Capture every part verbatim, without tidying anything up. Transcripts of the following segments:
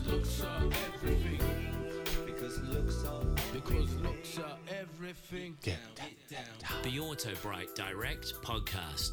looks are everything. Because looks are because looks are everything. Yeah. Down, down. The Auto Bright Direct Podcast.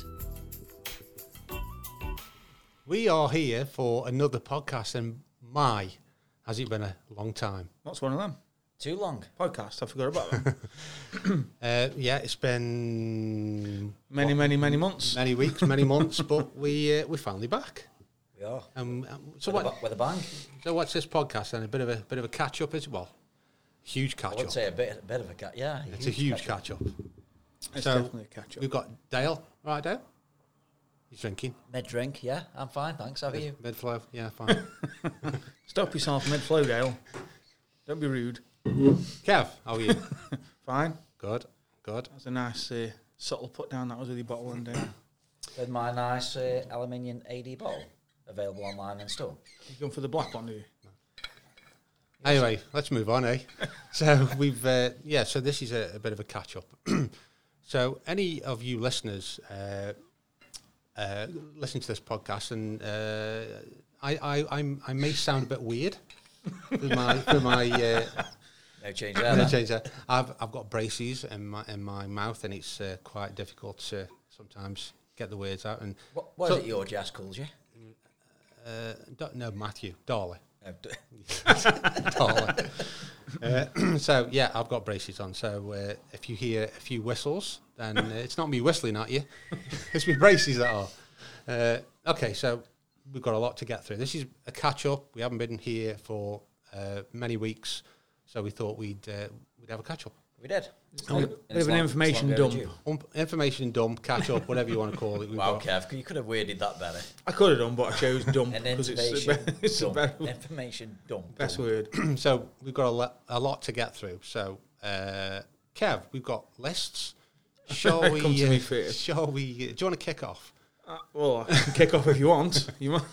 We are here for another podcast, and my, has it been a long time? What's one of them? Too long. Podcast. I forgot about that. Uh, yeah, it's been many, what, many, many months. many weeks, many months, but we uh, we're finally back. We are. Um, um, so with, what? a, ba- with a bang. So what's this podcast? Then a bit of a bit of a catch up, is it? Well, huge I catch would up. say a bit, a bit of a cat. Yeah, It's a huge catch up. It's So definitely a catch up. we've got Dale. All right, Dale. He's drinking. Mid drink. Yeah, I'm fine. Thanks. How are you? Mid flow. Yeah, fine. Stop yourself mid flow, Dale. Don't be rude. Kev, how are you? Fine. Good. Good. That's a nice uh, subtle put down. That was with your bottle and down. With my nice uh, aluminium A D bottle available online in store. You going for the black one, do you? Anyway, let's move on, eh? So we've, uh, yeah, so this is a, a bit of a catch-up. So any of you listeners uh, uh, listen to this podcast, and uh, I, I, I'm, I may sound a bit weird with my, with my uh, No change no there. then. change there. I've, I've got braces in my, in my mouth, and it's uh, quite difficult to sometimes get the words out. And What, what So- is it your jazz calls you? uh, don't- no, Matthew, Darley. No, d- Darling. uh, so yeah, I've got braces on. So uh, if you hear a few whistles, then uh, it's not me whistling at you. It's my braces that are. Uh, okay, so we've got a lot to get through. This is a catch up. We haven't been here for uh, many weeks, so we thought we'd uh, we'd have a catch up. we did. Oh, And bit it's of an long- information it's long dump. overdue. Um, information dump, catch up, whatever you want to call it. We've Wow, got, Kev, you could have worded that better. I could have done, but I chose dump An because it's, information the be- it's the dump. be- Information dump. best dump. word. so we've got a, le- a lot to get through. So uh, Kev, we've got lists. Shall we? Come to uh, me first. Shall we? Uh, do you want to kick off? Uh, well, I can kick off if you want. You want?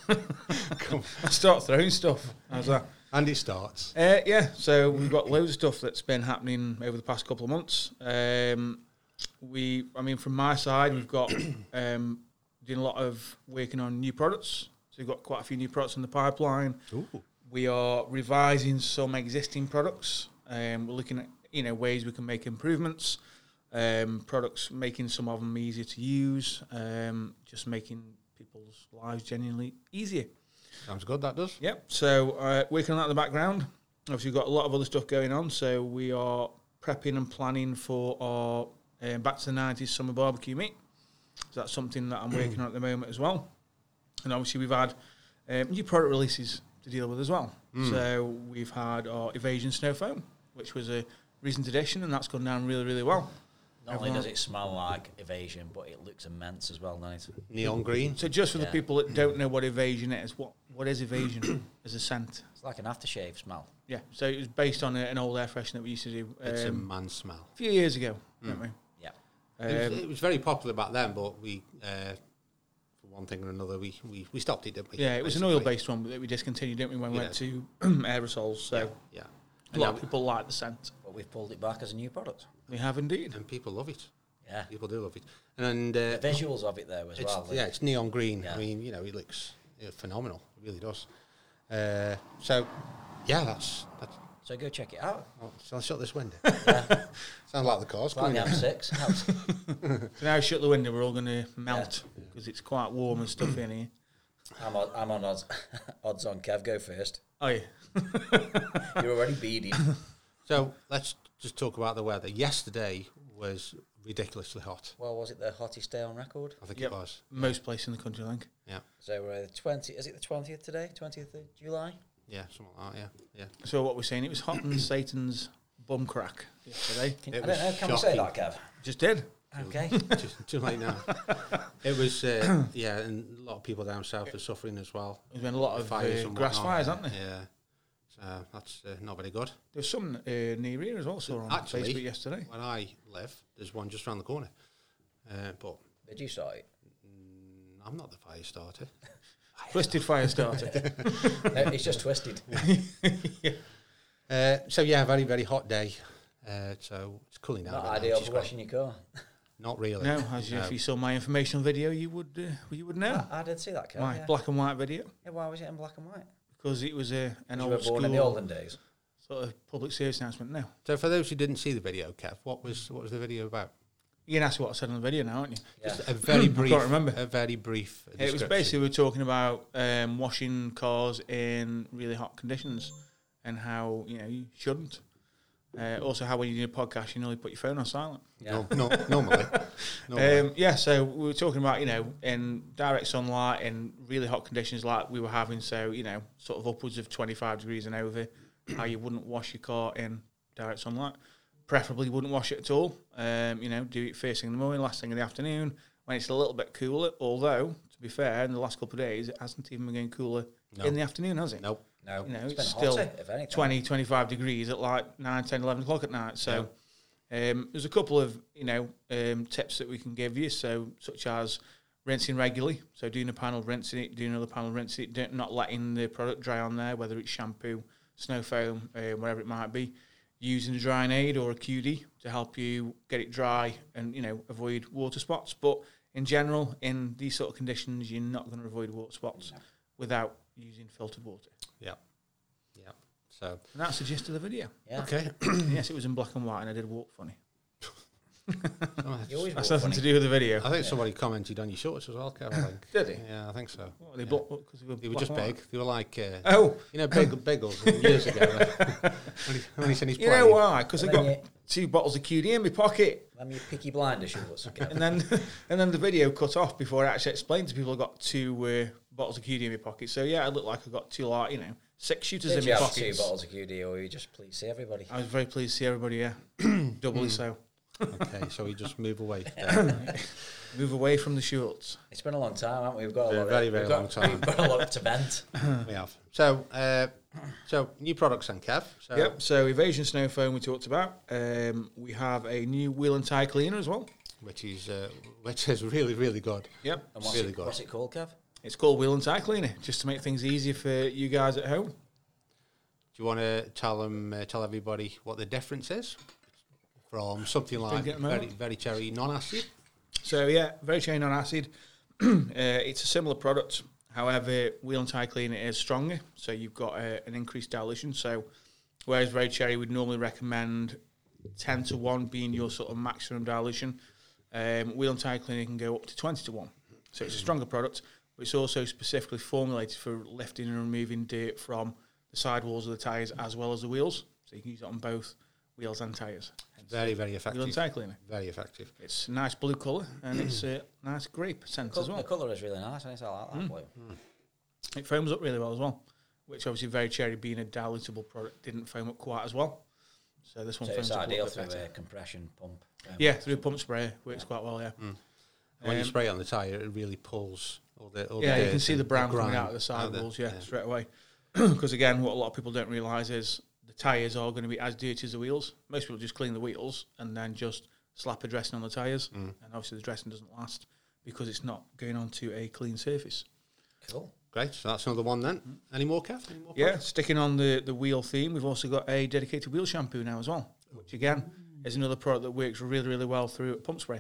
I start throwing stuff. How's that? And it starts. Uh, yeah, so we've got loads of stuff that's been happening over the past couple of months. Um, we, I mean, from my side, we've got um, doing a lot of working on new products. So we've got quite a few new products in the pipeline. Ooh. We are revising some existing products. Um, we're looking at you know ways we can make improvements. Um, products, making some of them easier to use. Um, just making people's lives genuinely easier. Sounds good, that does. Yep. So uh, working on that in the background. Obviously, we've got a lot of other stuff going on. So we are prepping and planning for our um, Back to the nineties summer barbecue meet. So that's something that I'm working on at the moment as well. And obviously, we've had um, new product releases to deal with as well. Mm. So we've had our Evasion Snow Foam, which was a recent edition, and that's gone down really, really well. Not only does it smell like Evasion, but it looks immense as well, doesn't it? Neon green. So just for the Yeah. people that don't know what Evasion is, what what is Evasion as a scent? It's like an aftershave smell. Yeah, so it was based on a, an old air freshener that we used to do um, It's a man smell. a few years ago, didn't we? Yeah. It, was, Um, it was very popular back then, but we, uh, for one thing or another, we, we, we stopped it, didn't we? yeah, it was an basically? oil-based one that we discontinued, didn't we, when we Yeah. went to aerosols. So Yeah. a And, lot now of people like the scent. But we've pulled it back as a new product. We have indeed. and people love it. Yeah. People do love it. And uh, The visuals of it, though, as it's, well. yeah, it's neon green. Yeah. I mean, you know, it looks uh, phenomenal. It really does. Uh, so, yeah, that's... that's So go check it out. oh, shall I shut this window? Yeah. Sounds like the car's It's like coming the in. M six. Helps. So now I shut the window, we're all going to melt because it's quite warm and stuff in here. I'm on, I'm on odds. odds on. Kev, go first. Oh, yeah. You're already beading. So, let's just talk about the weather. Yesterday was ridiculously hot. Well, was it the hottest day on record? I think Yep. it was. Most places in the country, I think. Yeah. So uh, twenty. Is it the twentieth today? Twentieth of July. Yeah, something like that, yeah. Yeah. So what we're saying, it was hot in Satan's bum crack yesterday. Can, It I was don't know. Can we say that, shocking. Kev? Just did. Okay. too, too late now. It was, uh, yeah, and a lot of people down south are suffering as well. There's been a lot of Fires uh, and grass whatnot. fires, haven't there? Yeah. So that's uh, not very good. There's some uh, near here as well, saw on Actually, Facebook yesterday. Where I live, there's one just around the corner. Uh, but Did you start it? mm, I'm not the fire starter. Twisted fire starter. No, it's just twisted. Uh, so, yeah, very, very hot day. Uh, so it's cooling down. a Not bit now, ideal which is for great. washing your car. Not really. No, as you, No. if you saw my informational video, you would uh, you would know. I, I did see that, Kev. my yeah. black and white video. Yeah, why was it in black and white? because it was a an You were old born in the school olden days. sort of public service announcement. No, So for those who didn't see the video, Kev, what was what was the video about? you can ask what I said on the video now, aren't you? Yeah. A very brief. can't remember. A very brief. It was basically we were talking about um, washing cars in really hot conditions and how you know you shouldn't. Uh, also, how when you do a podcast, you normally put your phone on silent. No, no, normally. normally. Um, yeah, so we were talking about you know in direct sunlight in really hot conditions like we were having, so you know sort of upwards of twenty-five degrees and over, how you wouldn't wash your car in direct sunlight. Preferably wouldn't wash it at all. Um, you know, do it first thing in the morning, last thing in the afternoon, when it's a little bit cooler. Although, to be fair, in the last couple of days, it hasn't even been getting cooler No. in the afternoon, has it? Nope. No, You know, it's it's been still hotter, if anything. twenty, twenty-five degrees at like nine, ten, eleven o'clock at night. So um, there's a couple of, you know, um, tips that we can give you. So such as rinsing regularly. So doing a panel, rinsing it, doing another panel, rinsing it, don't, not letting the product dry on there, whether it's shampoo, snow foam, uh, whatever it might be. Using a drying aid or a Q D to help you get it dry and, you know, avoid water spots. But in general, in these sort of conditions, you're not going to avoid water spots No. without using filtered water. Yeah. Yeah. So. And that's the gist of the video. Yeah. Okay. Yes, it was in black and white, and I did walk funny. You always That's walk nothing funny. to do with the video. I think somebody commented on your shorts as well, Kev. I think. Did he? Yeah, I think so. What, they Yeah. blo- what, 'cause they were They were black just and white? big. They were like, uh, Oh, you know, big bagels years ago. when, he, when he's in his you know plane. why? Because I And then got two bottles of Q D in my pocket, Them your picky blinder shorts. and then and then the video cut off before I actually explained to people I got two uh, bottles of Q D in my pocket. So yeah, I looked like I got two, like you know, six shooters Did in you my have two pockets. bottles of Q D, or were you just please see everybody? I was very pleased to see everybody. Yeah, doubly so. Okay, so we just move away. There. Move away from the shorts. It's been a long time, haven't we? We've got a Been a lot. very, of, very we've got, long time. We've got a lot to vent. we have. So, uh, so new products then, Kev. So, Yep. So Evasion Snow Foam we talked about. Um, we have a new wheel and tire cleaner as well. which is uh, which is really really good. Yep. And what's, Really it, good. what's it called, Kev? It's called Wheel and Tire Cleaner, just to make things easier for you guys at home. Do you want to tell them, uh, tell everybody what the difference is from something like Drink it at the very, moment. very cherry non-acid? So yeah, very chain on acid. uh, it's a similar product. However, Wheel and Tire Cleaner is stronger, so you've got uh, an increased dilution. So whereas Very Cherry would normally recommend ten to one being your sort of maximum dilution, um, Wheel and Tire Cleaner can go up to twenty to one. So it's a stronger product, but it's also specifically formulated for lifting and removing dirt from the sidewalls of the tyres as well as the wheels. So you can use it on both wheels and tyres. Very very Wheel and effective. Tire Cleaner. Very effective. It's a nice blue colour and it's a nice grape scent as The well. colour is really nice, and it's all like that blue. It foams up really well as well, which obviously Very Cherry being a dilutable product didn't foam up quite as well. So this one So foams it's up a ideal little bit through better. a compression pump. Um, Yeah, through a pump sprayer works quite well. Yeah, And when you Um, spray it on the tyre, it really pulls all the all yeah, the you can dirt see and the brown coming grime out of the sidewalls. Yeah, yeah. straight away. Because again, what a lot of people don't realise is the tyres are going to be as dirty as the wheels. Most people just clean the wheels and then just slap a dressing on the tyres, Mm. and obviously the dressing doesn't last because it's not going onto a clean surface. Cool. Great. So that's another one then. Any more, Kev? Any more Yeah, products? sticking on the, the wheel theme, we've also got a dedicated wheel shampoo now as well, which again is another product that works really, really well through pump spray.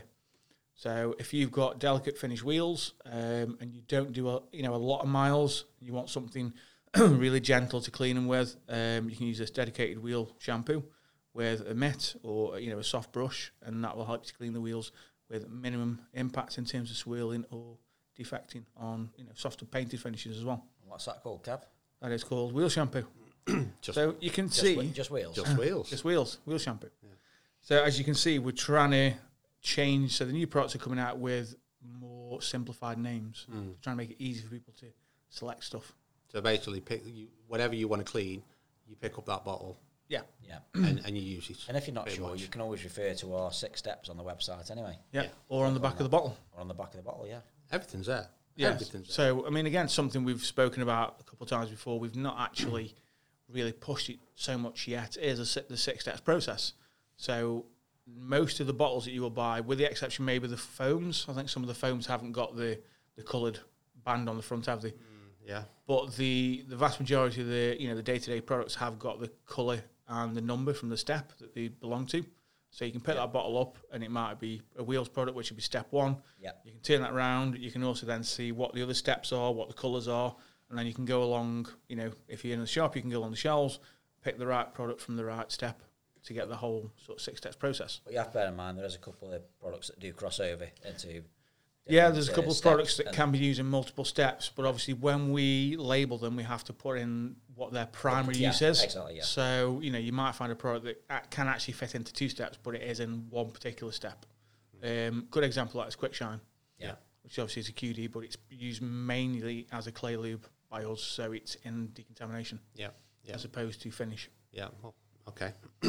So if you've got delicate finish wheels um, and you don't do a you know a lot of miles, you want something really gentle to clean them with, um, you can use this dedicated wheel shampoo with a mitt or you know a soft brush, and that will help you to clean the wheels with minimum impact in terms of swirling or defecting on you know softer painted finishes as well. What's that called, Kev? That is called wheel shampoo. Just, So you can Just, see whe- just wheels. just wheels. just wheels, wheel shampoo. So as you can see, we're trying to change. So the new products are coming out with more simplified names, Mm. trying to make it easy for people to select stuff. So basically, pick you, whatever you want to clean, you pick up that bottle Yeah, Yeah. and, and you use it. And if you're not Pretty sure, much. you can always refer to our six steps on the website anyway, yeah, Yeah. or on the back of the bottle. or on the back of the bottle, yeah. Everything's there. Yeah. Everything's there. So I mean, again, something we've spoken about a couple of times before. We've not actually really pushed it so much yet. Is a, si- the six steps process. So most of the bottles that you will buy, with the exception maybe the foams, I think some of the foams haven't got the the coloured band on the front, have they? Yeah. But the, the vast majority of the you know the day to day products have got the colour and the number from the step that they belong to. So you can pick that bottle up, and it might be a wheels product, which would be step one. Yeah. You can turn that around. You can also then see what the other steps are, what the colours are, and and then you can go along, you know, if you're in the shop, you can go on the shelves, pick the right product from the right step to get the whole sort of six steps process. But you have to bear in mind there is a couple of products that do cross over into. Yeah, there's a couple of steps products that and- can be used in multiple steps, but obviously when we label them, we have to put in what their primary Yeah, use is. exactly, yeah. So, you know, you might find a product that a- can actually fit into two steps, but it is in one particular step. Um, good example of that is Quick Shine, Yeah. which obviously is a Q D, but it's used mainly as a clay lube by us, so it's in decontamination Yeah. Yeah. as opposed to finish. Yeah. Well, okay.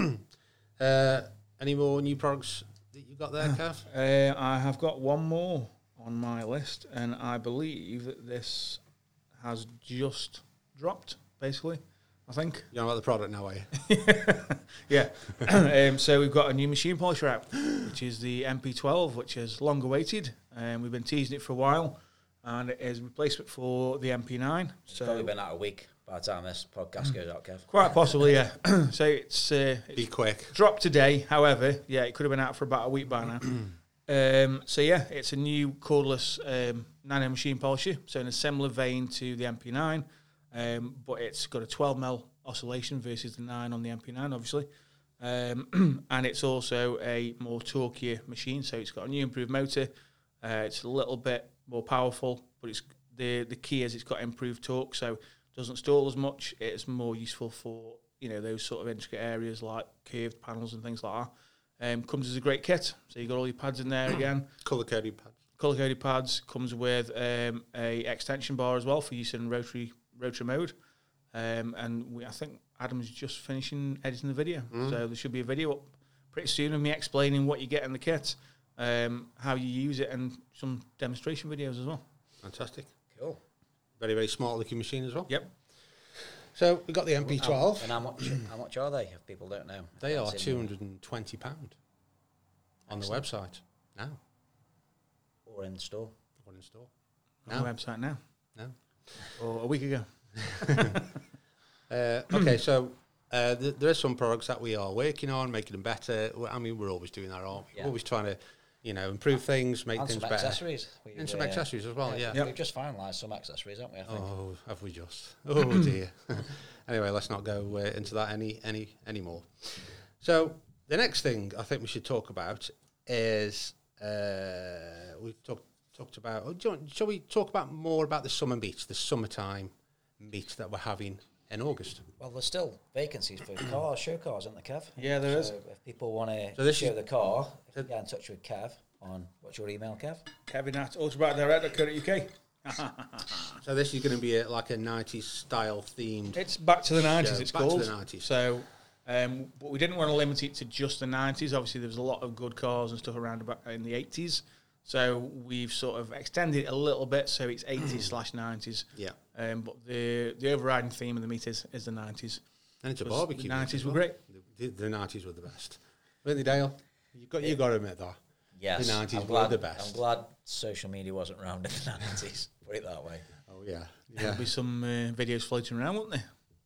uh, any more new products that you got there, Kev? Uh, I have got one more on my list, and I believe that this has just dropped, basically, I think. You know about the product now, are you? Yeah. um, so we've got a new machine polisher out, which is the M P twelve, which is long awaited. Um, we've been teasing it for a while, and it is a replacement for the M P nine. It's probably So been out a week by the time this podcast goes out, Kev. quite possibly, yeah. So it's, uh, Be it's quick. dropped today. However, yeah, it could have been out for about a week by now. Um, so yeah, it's a new cordless um, nano machine polisher, so in a similar vein to the M P nine, um, but it's got a twelve mil oscillation versus the nine on the M P nine, obviously, um, and it's also a more torquier machine. So it's got a new improved motor. Uh, it's a little bit more powerful, but it's the the key is it's got improved torque, so it doesn't stall as much. It's more useful for, you know, those sort of intricate areas like curved panels and things like that. Um, comes as a great kit, so you got all your pads in there again. Colour coded pads. Color coded pads, comes with um, a extension bar as well for use in rotary rotary mode. Um, and we, I think Adam's just finishing editing the video, so there should be a video up pretty soon of me explaining what you get in the kit, um, how you use it, and some demonstration videos as well. Fantastic. Cool. Very, very smart looking machine as well. Yep. So we got the M P twelve. And how much? How much are they? If people don't know, They are That's in- two hundred and twenty pound on the website now. or in store. Or in store. On the website now, No. or a week ago. Uh, okay, so uh, th- there are some products that we are working on, making them better. Well, I mean, we're always doing that, aren't we? Yeah. We're always trying to, you know, improve things, make And things some better. accessories. We, And some uh, accessories as well, yeah. Yep. We've just finalised some accessories, haven't we? I think. Oh, have we just? Oh dear. Anyway, let's not go uh, into that any any anymore. So the next thing I think we should talk about is uh, we've talked talked about. Oh, do you want, shall we talk about more about the summer meet, the summertime meet that we're having in August? Well, there's still vacancies for cars, show cars, isn't there, Kev? Yeah, there so is. if people want to So this show is- the car, if you get in touch with Kev on, what's your email, Kev? Kevin at autobikedirect dot co dot U K. So this is going to be a, like a nineties style themed. It's back to the nineties. Show. It's Back to called the nineties. So, um, but we didn't want to limit it to just the nineties. Obviously, there was a lot of good cars and stuff around about in the eighties. So we've sort of extended it a little bit. So it's eighties slash nineties. Yeah, Um, but the the overriding theme of the meet is, is the nineties. and it's a Was- barbecue. the meet nineties as were well. great. The, the nineties were the best. Weren't they, Dale? You got you got to admit that. Yes. The nineties I'm were glad, the best. I'm glad social media wasn't around in the nineties. Put it that way. Oh yeah, There'll yeah. be some uh, videos floating around, won't there?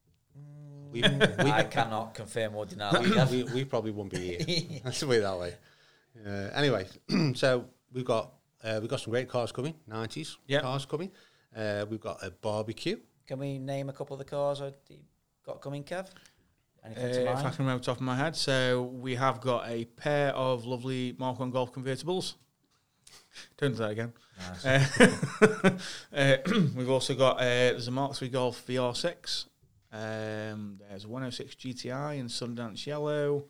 We, we, I cannot confirm or deny that, Kev. we, we probably won't be here. Let's put it that way. Uh, anyway, so we've got uh, we've got some great cars coming, nineties Yep. cars coming. Uh, we've got a barbecue. Can we name a couple of the cars that you got coming, Kev? Uh, Anything to if I mind? can remember off the top of my head. So we have got a pair of lovely Mark one Golf convertibles. Don't do that again. Nice. Uh, uh, we've also got uh, there's a Mark three Golf V R six. Um, there's a one oh six G T I in Sundance Yellow.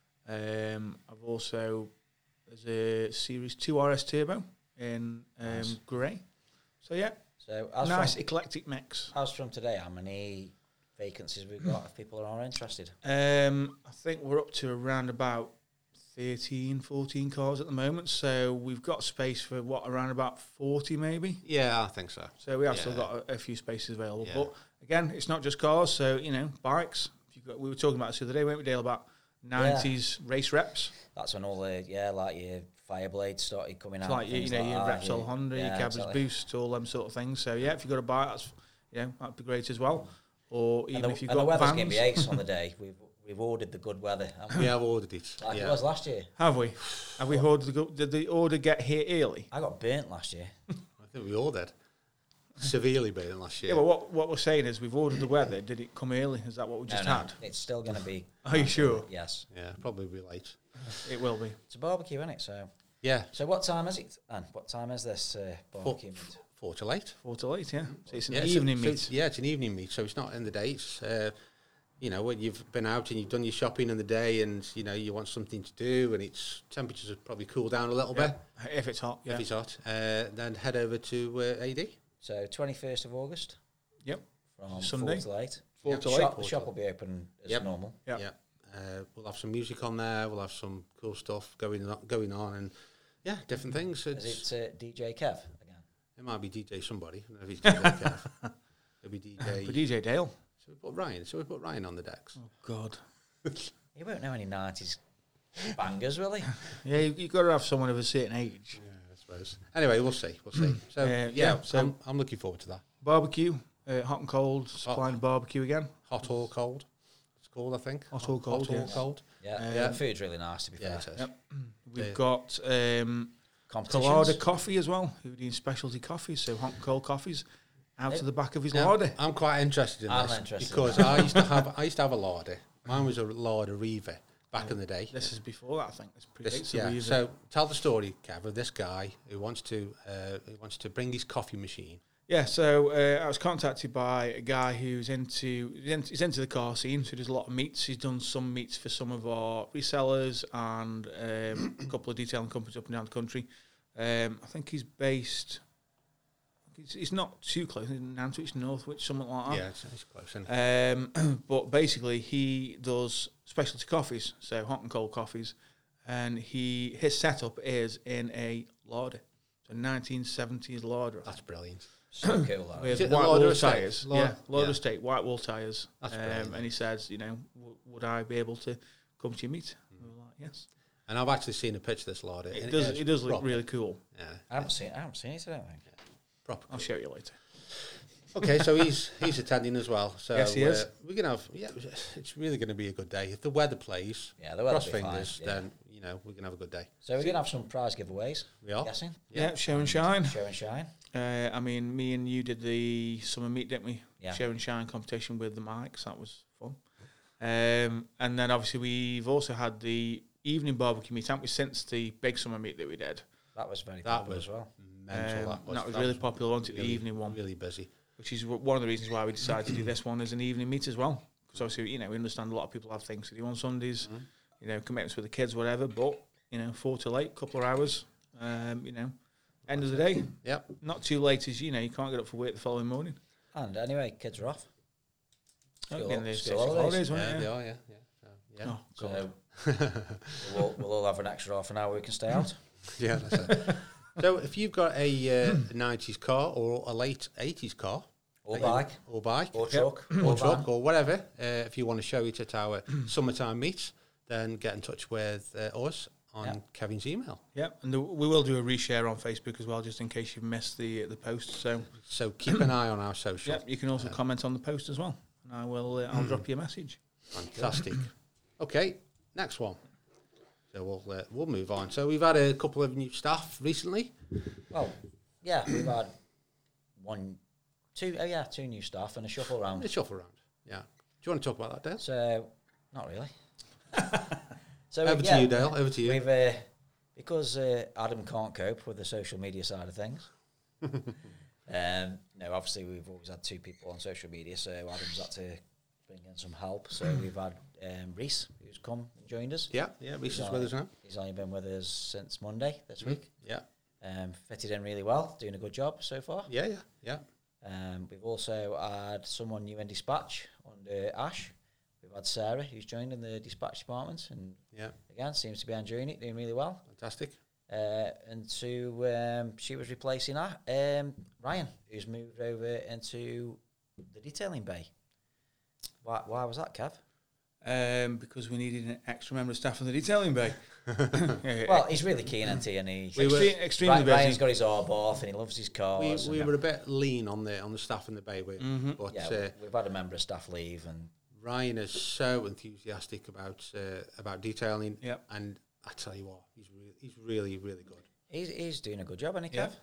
Um, I've also there's a Series two R S Turbo in um, Nice. grey. So yeah, So as nice from, eclectic mix. as from today, how many vacancies we've got if people are interested? Um, I think we're up to around about thirteen, fourteen cars at the moment. So we've got space for what, around about forty maybe. Yeah, I think so. So we have still Yeah. got a, a few spaces available. Yeah. But again, it's not just cars. So, you know, bikes. If you've got, we were talking about this the other day, weren't we, Dale, about nineties race reps. That's when all the, yeah, like your Fireblades started coming It's out. like, you, you things know, like your that, Repsol yeah. Honda, Yeah, your Cabba's exactly. Boost, all them sort of things. So, yeah, if you've got a bike, that's, you know, that'd be great as well. Or even And the, if you've and the got weather's going to be vans. ace on the day. We've we've ordered the good weather. haven't we? We have ordered it. Like it Yeah. was last year. Have we? Have we ordered the, go- did the order get here early? I got burnt last year. I think we all did. severely better than last year. Yeah, but what what we're saying is we've ordered the weather. Did it come early? Is that what we No, just no, had? it's still going to be. Are you sure? Yes. Yeah, probably be late. It will be. It's a barbecue, isn't it? So, Yeah, so what time is it? And what time is this uh, barbecue meat? four to late. Four to eight, yeah. So it's an Yeah, so- evening so meet. it's- yeah, it's an evening meet, so it's not in the day. It's, uh, you know, when you've been out and you've done your shopping in the day and, you know, you want something to do and it's temperatures have probably cooled down a little Yeah. bit, If it's hot, yeah. if it's hot, uh, then head over to uh, A D. So twenty-first of August Yep. from Sunday. four to eight. Four Yeah. to The eight. shop, the Four shop till- will be open as Yep. normal. Yeah. Yeah. Uh, we'll have some music on there. We'll have some cool stuff going on, going on and, yeah, different things. It's, Is it uh, D J Kev again? it might be D J somebody. I don't know if he's D J Kev. It'll be D J. But D J Dale. So we put Ryan. So we put Ryan on the decks. Oh, God. He won't know any nineties bangers, will he? Yeah, you, you've got to have someone of a certain age. Yeah, I suppose. Anyway, we'll see. We'll see. So Uh, yeah, yeah, so- I'm, I'm looking forward to that. Barbecue, uh, hot and cold, supplying barbecue again. Hot or cold? It's called, I think. Hot or cold, Hot or yes. cold. Yeah, Uh, yeah. The food's really nice, to be Yeah, fair. it is. Yep. We've Yeah. got um, Competitions. Colada Coffee as well, who are doing specialty coffees, so hot and cold coffees, out Yep. of the back of his Now, larder. I'm quite interested in I'm this interested in because that. I used to have I used to have a larder. Mine was a larder Reva back in the day. This is before that, I think. This This- predates yeah. the Reva. So tell the story, Kev, of this guy who wants to uh, who wants to bring his coffee machine. Yeah, so uh, I was contacted by a guy who's into he's into- he's into the car scene, so he does a lot of meets. He's done some meets for some of our resellers and um, a couple of detailing companies up and down the country. Um, I think he's based. He's, he's not too close, in Nantwich, Northwich, something like that. Yeah, it's, it's close. Isn't it? Um, but basically, he does specialty coffees, so hot and cold coffees, and he his setup is in a larder, so nineteen seventies larder. I That's brilliant. So cool, that. with Is it the white Lauder wool estate? tyres. Lauder- Yeah, Lauder yeah. estate, white wool tyres. That's Um, brilliant. and he says, you know, w- would I be able to come to your meet? We were like, yes. And I've actually seen a picture of this larder. It and does. is It does look proper. really cool. Yeah, I haven't seen. I haven't seen it. I don't think. proper. I'll show you later. Okay, so he's he's attending as well. So Yes, he is. Uh, we're gonna have yeah, it's really going to be a good day if the weather plays. Yeah, the weather cross will be fine, fingers, yeah. then you know we're gonna have a good day. So we're gonna have some prize giveaways. We are. I'm guessing. Yeah, show and shine. Show and shine. Uh, I mean, me and you did the summer meet, didn't we? Yeah. Show and shine competition with the mics. That was fun. Um, and then obviously we've also had the evening barbecue meet, haven't we? Since the big summer meet that we did. That was very That popular was as well. mental. Um, that was, that was really popular, wasn't it? The really- evening one. Really busy. Which is w- one of the reasons why we decided to do this one as an evening meet as well. Because obviously, you know, we understand a lot of people have things to do on Sundays, Mm-hmm. you know, commitments with the kids, whatever. But you know, four to late, couple of hours. Um, you know, end of the day, Yep. not too late as you know, you can't get up for work the following morning. And anyway, kids are off. School- in the school six holidays. wasn't Yeah, it? they are. Yeah. Yeah. So, yeah. Oh, God. So we'll, we'll all have an extra half an hour we can stay out. Yeah, that's it. So if you've got a uh, nineties car or a late eighties car, Or that you- bike. or bike, Or truck. or Or truck, van. or whatever, uh, if you want to show it at our summertime meets, then get in touch with uh, us on Yeah. Kevin's email. Yeah, and the, we will do a reshare on Facebook as well, just in case you've missed the the post. So, So keep an eye on our social. yeah, you can also comment on the post as well, and I will. Uh, I'll drop you a message. Fantastic. Okay, next one. So we'll uh, we'll move on. So we've had a couple of new staff recently. Well, yeah, we've had one, two, oh yeah, two new staff and a shuffle round. A shuffle round. Yeah. Do you want to talk about that, Dale? So, not really. so Over yeah, to you, Dale. Over to you. We've uh, because uh, Adam can't cope with the social media side of things. um, no, obviously we've always had two people on social media, so Adam's had to bring in some help. So we've had um, Reese, who's come and joined us. Yeah, yeah. Reese is He's with only- us now. He's only been with us since Monday this week. Yeah, Um, fitted in really well, doing a good job so far. yeah, yeah, yeah. Um, we've also had someone new in dispatch under Ash. We've had Sarah, who's joined in the dispatch department, and Yeah, again seems to be enjoying it, doing really well. fantastic. Uh, and to um, she was replacing uh, um, Ryan, who's moved over into the detailing bay. Why? Why was that, Kev? Um, because we needed an extra member of staff in the detailing bay. Yeah, Well, he's really keen, isn't he? And he, We were- extre- extremely Ryan, busy. Ryan's got his orb off, and he loves his We, cars. we and- were a bit lean on the on the staff in the bay, we, but yeah, uh, we've had a member of staff leave, and Ryan is so enthusiastic about uh, about detailing. Yep. And I tell you what, he's really he's really really good. he's he's doing a good job, isn't he, Yeah. Kev?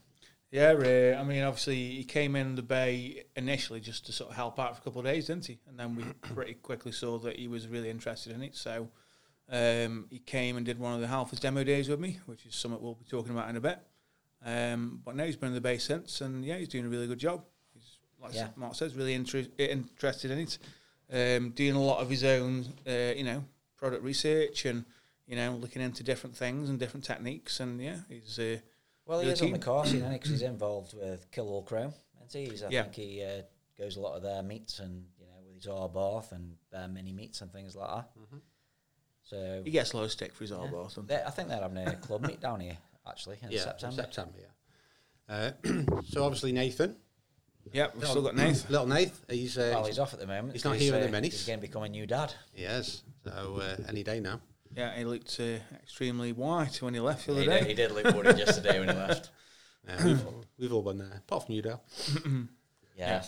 Yeah, uh, I mean, obviously, he came in the bay initially just to sort of help out for a couple of days, didn't he? And then we pretty quickly saw that he was really interested in it. So um, he came and did one of the Halfords demo days with me, which is something we'll be talking about in a bit. Um, but now he's been in the bay since, and yeah, he's doing a really good job. He's, like Yeah. Mark says, really inter- interested in it. Um, doing a lot of his own, uh, you know, product research and, you know, looking into different things and different techniques. And yeah, he's... Uh, Well, he Really is on the keen. course, you know, because he's involved with Kill All Chrome, isn't he? He's, I Yeah. think he uh, goes a lot of their meets and, you know, with his Arbath and their mini meets and things like that. Mm-hmm. So he gets a lot of stick for his yeah. Arbath. doesn't he? They- I think they're having a club meet down here, actually, in Yeah, September. September, yeah. Uh, so obviously Nathan, Yeah, we've still got Nath. little Nath, he's uh, Well, he's off at the moment. he's not 'cause, here at uh, the minute. He's going to become a new dad. he is. So uh, any day now. Yeah, he looked uh, extremely white when he left the other He day. did, he did look worried yesterday when he left. Uh, we've, we've all been there, apart from you, Dale. Yeah.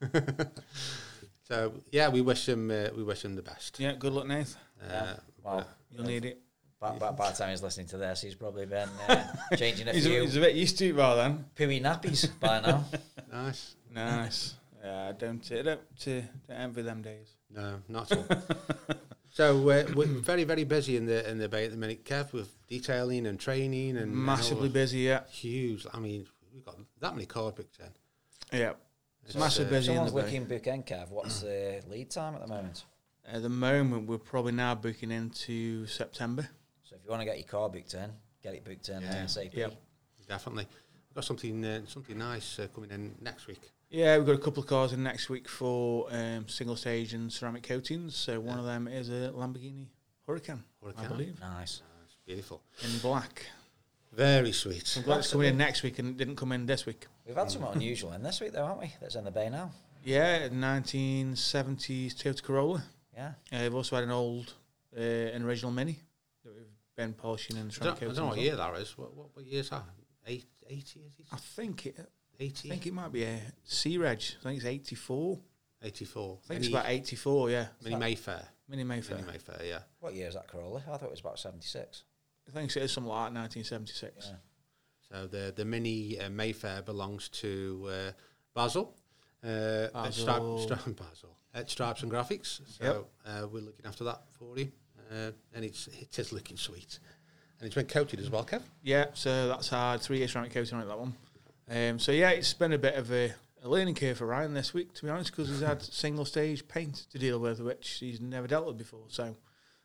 So yeah, we wish him uh, we wish him the best. Yeah, good luck, Nath. Uh, yeah. Well, You'll need it. by, by, by the time he's listening to this, he's probably been uh, changing a He's a, few he's a bit used to it by then. pooey nappies by now. Nice. Nice. Yeah, I don't, I don't, uh, don't envy them days. No, not at all. So uh, we're very very busy in the in the bay at the minute, Kev, with detailing and training and Massively and busy, yeah. all- huge. I mean, we've got that many card booked in. Yeah. It's, Massive uh, busy in Someone's the bay. looking bookend, Kev. What's the lead time at the moment? At the moment, we're probably now booking into September. So if you want to get your car booked in, get it booked in Yeah. ASAP. Yep. Definitely. We've got something uh, something nice uh, coming in next week. Yeah, we've got a couple of cars in next week for um, single stage and ceramic coatings. So one of them is a Lamborghini Huracan, I Huracan. believe, Nice. Nice, beautiful. in black. Very sweet. I'm glad it's coming in next week and it didn't come in this week. We've had something unusual in this week, though, haven't we? That's in the bay now. Yeah, nineteen seventies Toyota Corolla. Yeah. Uh, we've also had an old, uh, an original Mini that we've been polishing and I ceramic don't, I coating. don't know what as year that is. What, what, what year is that? Eight, eighty, is it? well. I think it. I eighty? think it might be a C-Reg. I think it's eighty-four. eighty-four. I think it's Mini, about eighty-four. Yeah, Mini Mayfair. Mini Mayfair. Mini Mayfair, yeah. What year is that Corolla? I thought it was about seventy-six. I think it is something like nineteen seventy-six. Yeah. So the the Mini uh, Mayfair belongs to uh, Basil. Uh, at Stripe, Basil. Stripe, Basil. At Stripes and Graphics. So uh, we're looking after that for you. Uh, and it's, it is looking sweet. And it's been coated as well, Kev. Yeah, so that's hard. Three years ceramic coating on it, that one. Um, so yeah, it's been a bit of a, a learning curve for Ryan this week, to be honest, because he's had single stage paint to deal with, which he's never dealt with before. So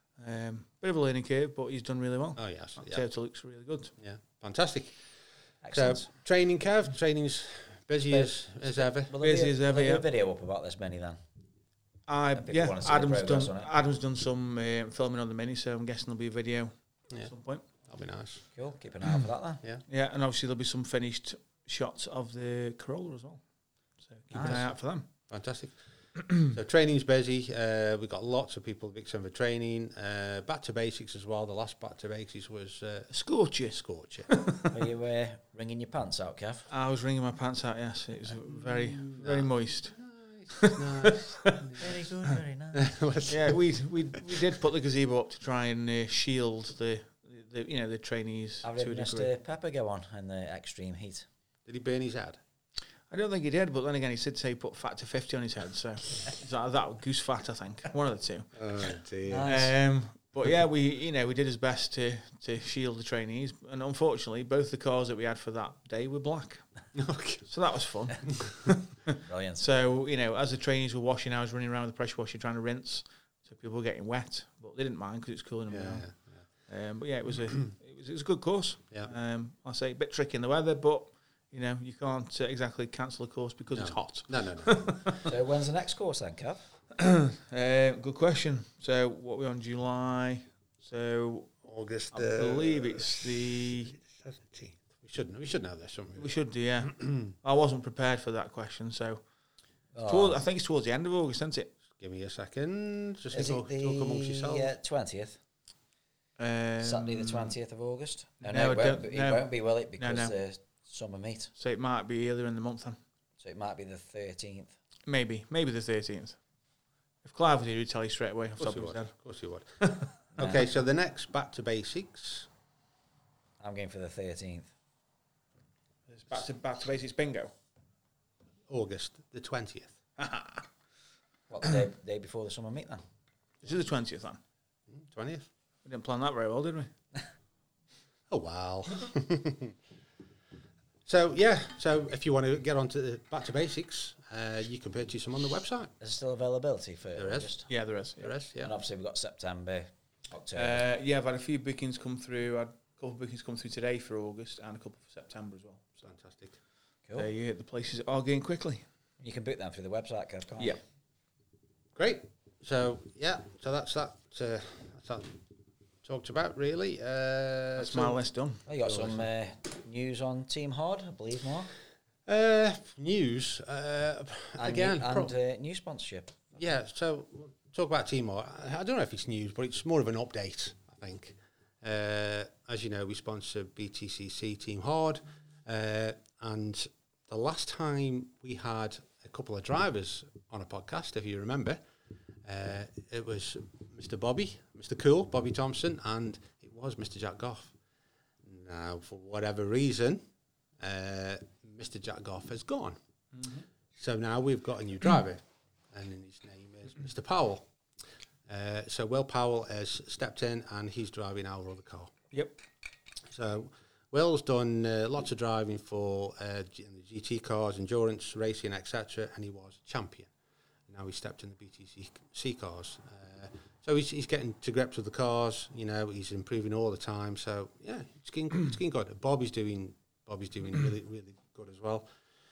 um, bit of a learning curve, but he's done really well. Oh, yes. That Yeah, Toyota looks really good. yeah. Fantastic. Excellent. So training, Kev. Training's busy as, as ever. Will there busy be a- as will ever, there be yeah. a video up about this Mini then? I And people yeah, wanna see the Adam's progress done. on it. Adam's done some uh, filming on the Mini, so I'm guessing there'll be a video Yeah, at some point. that'll be nice. Cool. Keep an eye out for that then. Yeah. Yeah, and obviously there'll be some finished shots of the Corolla as well. So keep an Nice. eye out for them. Fantastic. So training's busy. Uh, we've got lots of people big for training. Uh, back to basics as well. The last back to basics was uh, Scorcher. Scorcher. Are you uh, wringing your pants out, Kev? I was wringing my pants out. Yes, it was very, very moist. Nice. Very good, very nice. Yeah, we we we did put the gazebo up to try and uh, shield the, the you know the trainees I've to a witnessed degree. uh, Pepper go on in the extreme heat. Did he burn his head? I don't think he did, but then again, he did say he put factor fifty on his head, so that, that was goose fat, I think, one of the two. Oh dear. Nice. Um, but yeah, we you know we did his best to to shield the trainees, and unfortunately, both the cars that we had for that day were black, Okay. so that was fun. Brilliant. So you know, as the trainees were washing, I was running around with the pressure washer trying to rinse, so people were getting wet, but they didn't mind because it's cooling them Yeah, down. yeah, Um, but yeah, it was a it was, it was a good course. yeah. Um, I'll say a bit tricky in the weather, but you know you can't uh, exactly cancel a course because it's No. hot. No, no, no. So when's the next course then, Kev? Uh, good question. So what we're on July. So August. I believe it's the seventeenth. We should we should know this, shouldn't we? we should do. Yeah, I wasn't prepared for that question. So Oh, towards, I think it's towards the end of August, isn't it? Give me a second. Just is talk, it talk amongst yourselves. the uh, twentieth? Um, Saturday the twentieth of August? No, no, no, I it, won't, don't- be- it no. won't be, will it? Because no. the summer meet. So it might be earlier in the month then. So it might be the thirteenth. Maybe, maybe the thirteenth. If Clive was here, he'd tell you straight away. Off Of the course top you of would. his Of head. course you would. Okay, so the next back to basics. I'm going for the thirteenth. The It's back to back to basics bingo. August the twentieth. What, the day, day before the summer meet then? This is the twentieth then. twentieth. We didn't plan that very well, did we? Oh, wow. So, yeah. So, if you want to get on to the Back to Basics, uh, you can purchase them on the website. Is there still availability for There is. August? Yeah, there is. Yeah. There is, yeah. And obviously we've got September, October. Uh, yeah, I've had a few bookings come through. I had a couple of bookings come through today for August and a couple for September as well. So Fantastic. cool. there you hit the places are going quickly. You can book them through the website, Kev, can't Yeah. you? Great. So, yeah. So, that's that. Uh, that's that talked about, really. Uh, That's so, my list done. Oh, you got some uh, news on Team Hard, I believe, Mark. Uh, news. Uh, And, again, new, pro- and uh, new sponsorship. yeah, so we'll talk about Timor. I I don't know if it's news, but it's more of an update, I think. Uh, as you know, we sponsor B T C C Team Hard, uh, and the last time we had a couple of drivers on a podcast, if you remember, uh, it was Mister Bobby, Mister Cool, Bobby Thompson, and it was Mister Jack Goff. Now, for whatever reason, uh, Mister Jack Goff has gone. So now we've got a new driver, and his name is Mister Powell. Uh, so Will Powell has stepped in, and he's driving our other car. Yep. So Will's done uh, lots of driving for uh, G- the G T cars, endurance racing, et cetera, and he was champion. Now he's stepped in the B T C C cars. Uh, so he's, he's getting to grips with the cars. You know, he's improving all the time. So yeah, it's getting it's getting good. Bobby's doing Bobby's doing really really good as well.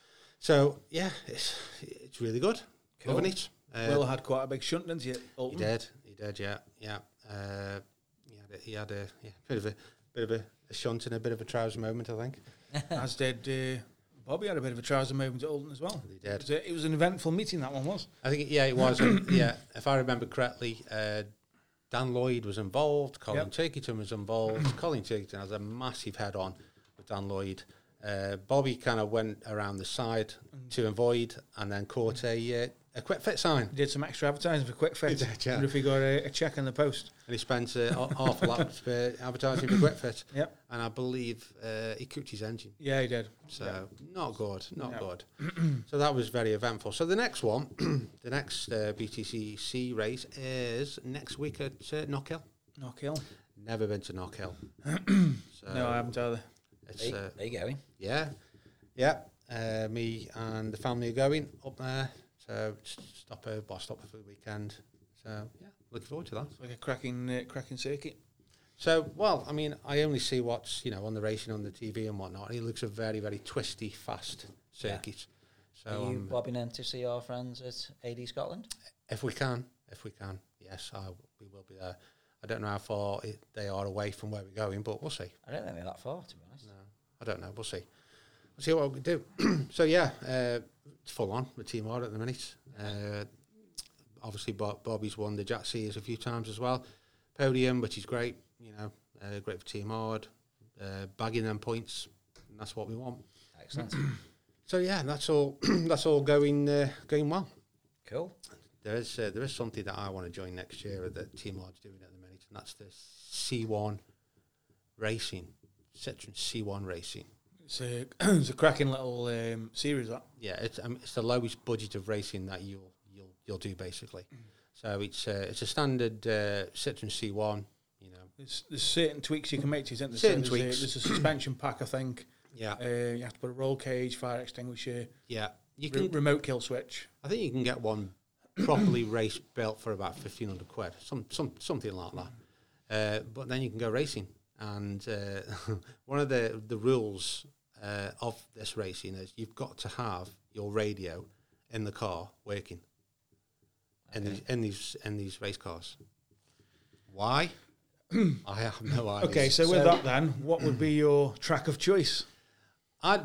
So yeah, it's it's really good. Cool. Loving it. Uh, Will had quite a big shunt, didn't he? at he Alton? did. He did. Yeah. Yeah. Uh, he had a, he had a yeah, bit of a bit of a, a shunt and a bit of a trouser moment, I think. As did uh, Bobby had a bit of a trouser moment at Alton as well. He It did. was, a, it was an eventful meeting, that one was. I think, yeah, it was. um, yeah, if I remember correctly, uh, Dan Lloyd was involved. Colin Yep. Turkington was involved. Colin Turkington has a massive head-on with Dan Lloyd. Uh, Bobby kind of went around the side to avoid, and then caught a, uh, a quick fit sign. He did some extra advertising for Quick Fit. He did, yeah. Wonder if he got a, a check in the post. And he spent uh, a- half a lap for advertising for Quick Fit. Yep. And I believe uh, he cooked his engine. Yeah, he did. So not good, not No. good. So that was very eventful. So the next one, the next uh, B T C C race is next week at uh, Knockhill. Knockhill. Never been to Knockhill. So No, I haven't either. It's, Are you, uh, are you going? yeah, yeah. Uh, me and the family are going up there. So s- stop over, well, stop over for the weekend. So yeah, looking forward to that. It's like a cracking, uh, cracking circuit. So, well, I mean, I only see what's, you know, on the racing on the T V and whatnot. It looks a very, very twisty, fast circuit. So, Are you um, bobbing in to see our friends at A D Scotland? if we can, if we can, yes, I, we will be there. I don't know how far it, they are away from where we're going, but we'll see. I don't think they're that far, to be honest. No, I don't know. We'll see. We'll see what we can do. So, yeah, uh, it's full on with Team R at the minute. Uh, obviously, Bob, Bobby's won the Jack Sears a few times as well. Podium, which is great, you know, uh, great for Team Hard, uh, bagging them points, and that's what we want. Excellent. So yeah, that's all. That's all going uh, going well. Cool. There is uh, there is something that I want to join next year that Team Hard's doing at the minute, and that's the C one racing, Citroen C one racing. It's a, it's a cracking little um, series, that. Yeah, it's um, it's the lowest budget of racing that you'll you'll you'll do basically. So it's uh, it's a standard uh, Citroen C one. You know, There's, there's certain tweaks you can make to it, isn't there? Certain So there's, tweaks. A, there's a suspension pack, I think. yeah, Uh, you have to put a roll cage, fire extinguisher, yeah. You re- can. remote kill switch. I think you can get one properly race built for about fifteen hundred quid, some some something like that. Uh, but then you can go racing, and uh, one of the the rules uh, of this racing is you've got to have your radio in the car working in these in these in these race cars. Why? I have no idea. Okay, so, with So- that then, what would be your track of choice? I'd.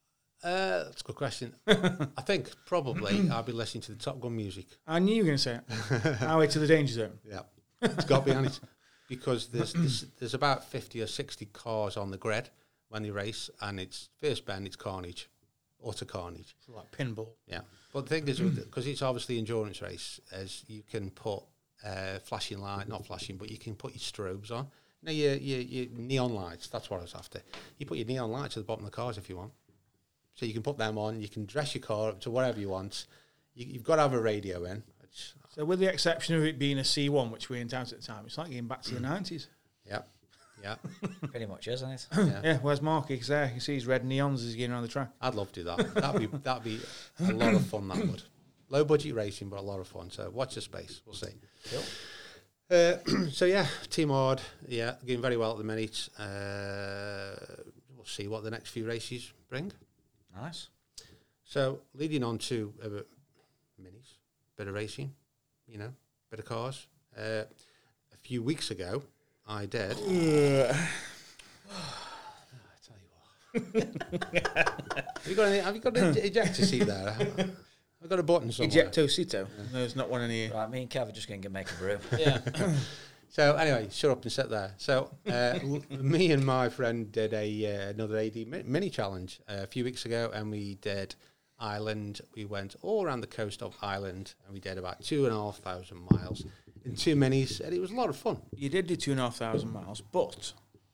Uh, that's a good question. I think probably I'll be listening to the Top Gun music. I knew you were going to say it. Highway to the Danger Zone. Yeah, it's got to be honest, because there's, there's there's about fifty or sixty cars on the grid when they race, and it's first bend, it's carnage, utter carnage. It's like pinball. Yeah, but the thing is, because it's obviously endurance race, is you can put uh, flashing light, not flashing, but you can put your strobes on. No, your, your your neon lights. That's what I was after. You put your neon lights at the bottom of the cars if you want. so you can put them on. You can dress your car up to whatever you want. You, you've got to have a radio in. Which, So with the exception of it being a C one, which we were in town at the time, it's like getting back to the nineties. yeah, yeah, Pretty much, isn't it? yeah. Yeah, where's Marky? He's there. You see his red neons as he's getting around the track. I'd love to do that. That'd be that'd be a lot of fun. That would low budget racing, but a lot of fun. So watch the space. We'll see. Cool. Uh, so yeah, Team Ord, yeah, doing very well at the minute. Uh, we'll see what the next few races bring. Nice. So leading on to uh, minis, bit of racing, you know, bit of cars. Uh, a few weeks ago, I did. I tell you what. have you got any, have you got an ejector seat there? I've got a button somewhere. Ejectocito. Yeah. No, there's not one in here. Right, me and Kev are just going to make a brew. Yeah. So anyway, shut up and sit there. So uh, l- me and my friend did a uh, another A D mi- mini challenge uh, a few weeks ago, and we did Ireland. We went all around the coast of Ireland, and we did about two and a half thousand miles in two minis, and it was a lot of fun. You did do two and a half thousand miles, but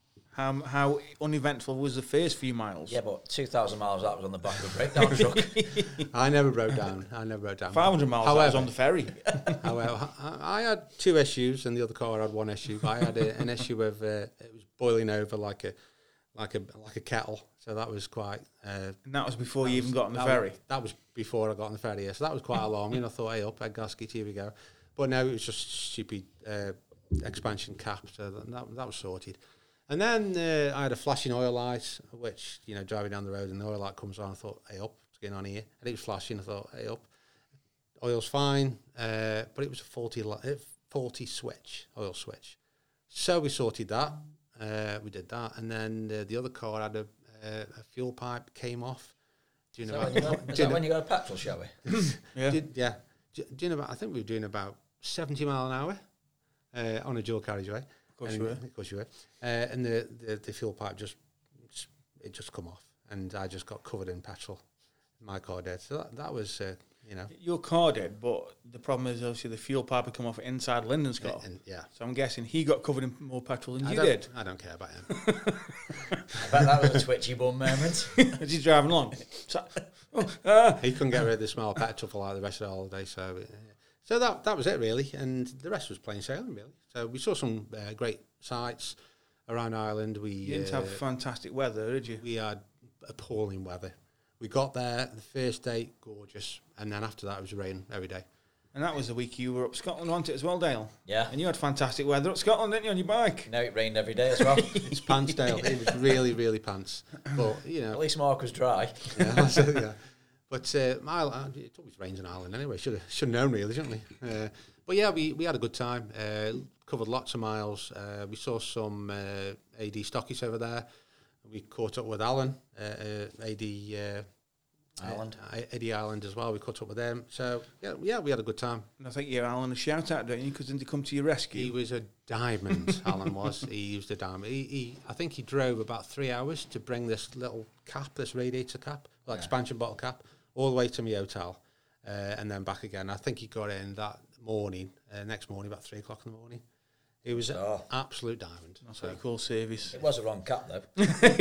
how how uneventful was the first few miles? Yeah, but two thousand miles, that was on the back of a breakdown truck. I never broke down. I never broke down. five hundred miles, that was on the ferry. However, I I had two issues, and the other car had one issue. I had a, an issue of uh, it was boiling over like a like a like a kettle. So that was quite. Uh, And that was before you even got on the that ferry. Was, that was before I got on the ferry. Yeah. So that was quite alarming. I thought, hey up, head gasket, here we go. But no, it was just stupid uh, expansion cap. So that, that that was sorted. And then uh, I had a flashing oil light, which, you know, driving down the road and the oil light comes on. I thought, hey up, what's going on here? And it was flashing. I thought, hey up, oil's fine, uh, but it was a faulty li- faulty switch, oil switch. So we sorted that. Uh, we did that, and then uh, the other car had a, uh, a fuel pipe came off. Do you Is know? that when you got, do is you that know- when you got a petrol shower? Yeah. Did, yeah. Do, do you know about, I think we were doing about seventy mile an hour uh, on a dual carriageway. Of course you were. Of course you were. Uh, and the, the, the fuel pipe just, just, it just come off. And I just got covered in petrol. My car did. So that, that was, uh, you know. Your car did, but the problem is obviously the fuel pipe had come off inside Lyndon's car. And, yeah. So I'm guessing he got covered in more petrol than I you don't- did. I don't care about him. I bet that was a twitchy bum moment. As he's driving along. So, oh, ah. He couldn't get rid of the smell of petrol for like the rest of the holiday. So uh, so that that was it, really. And the rest was plain sailing, really. So we saw some uh, great sights around Ireland. We You didn't uh, have fantastic weather, did you? we had appalling weather. We got there, the first day, gorgeous. And then after that, it was rain every day. And that was the week you were up Scotland, wasn't it, as well, Dale? Yeah. And you had fantastic weather up Scotland, didn't you, on your bike? No, it rained every day as well. It's pants, Dale. It was really, really pants. But, you At know. least Mark was dry. Yeah, so, yeah. But uh, my, uh, it always rains in Ireland anyway. Should have should have known, really, shouldn't we? Uh, but yeah, we, we had a good time. Uh, covered lots of miles. Uh, we saw some uh, A D stockies over there. We caught up with Alan, uh, uh, A D uh, Ireland. uh, Eddie Ireland as well. We caught up with them. So yeah, yeah, we had a good time. And I think you Alan a shout out, don't you? Because didn't he come to your rescue? He was a diamond. Alan was. He used a diamond. He, he, I think he drove about three hours to bring this little cap, this radiator cap, well, Yeah. expansion bottle cap, all the way to my hotel, uh, and then back again. I think he got in that morning, uh, next morning, about three o'clock in the morning. He was Oh. an absolute diamond. That's So- what you call service. It was a wrong cap, though.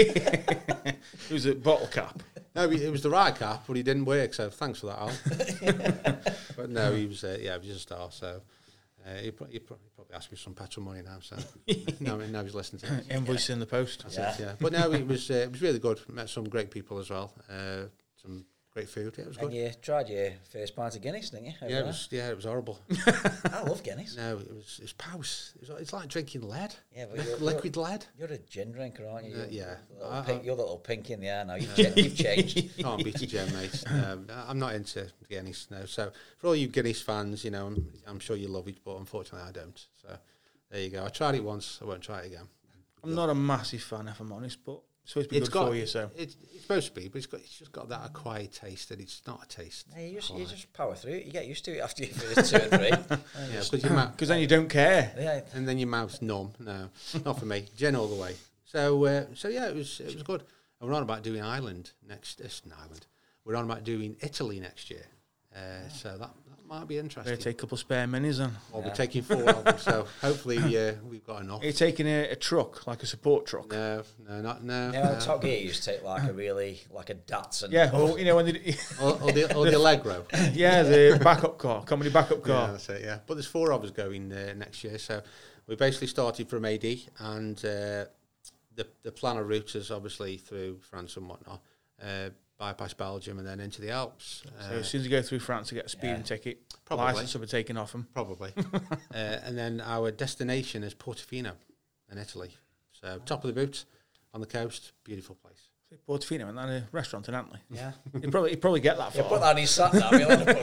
It was a bottle cap. No, it was the right cap, but he didn't work. So thanks for that, Al. But no, he was. Uh, yeah, he was a star. So uh, he, pro- he, pro- he probably asked me for some petrol money now. So no, now he's listening to it. Invoice in the post. That's Yeah. it, yeah. But no, it was uh, it was really good. Met some great people as well. Uh, some great food. Yeah, it was And good. you tried your first pint of Guinness, didn't you? over Yeah, it there? was. Yeah, it was horrible. I love Guinness. No, it was. It's pouse. It was, it's like drinking lead. Yeah, but Liq- you're, liquid lead. You're, you're a gin drinker, aren't you? Uh, You're yeah. the little I- pink, I- you're the little pink in the air now. You've, cha- you've changed. Can't beat a gem, mate. Um, I'm not into Guinness now. So for all you Guinness fans, you know, I'm, I'm sure you love it, but unfortunately I don't. So there you go. I tried it once. I won't try it again. I'm not a massive fan, if I'm honest, but it's supposed to be It's good got for you, so. it's, it's supposed to be, but it's got it's just got that acquired taste, and it's not a taste. Yeah, you just, you Quite. just power through it. You get used to it after your first two or three. And Yeah, just- because your mouth, Because then you don't care. yeah, and then your mouth's numb. No, not for me. Gin all the way. So uh, so yeah, it was it was good. And we're on about doing Ireland next. It's an Ireland. We're on about doing Italy next year. Uh, so that, that might be interesting. Better take a couple of spare minis then. We'll Yeah. be taking four of them, so hopefully uh, we've got enough. Are you taking a, a truck, like a support truck? No, no, not no. You know, no. Top Gear used to take like a really, like a Datsun. Yeah, well, you know, when they, Or, or the, or the Allegro. yeah, the backup car, comedy backup Yeah, car. that's it, yeah. But there's four of us going uh, next year, so we basically started from A D, and uh, the the plan of route is obviously through France and whatnot, uh, bypass Belgium and then into the Alps. So Uh, as soon as you go through France, you get a speeding Yeah. ticket. Probably. License will be taken off them. probably. uh, and then our destination is Portofino in Italy. So top of the boot on the coast, beautiful place. Portofino, and that a restaurant in Antley. Yeah. You probably you probably get that Yeah, far. put that on his sat nav. You'll end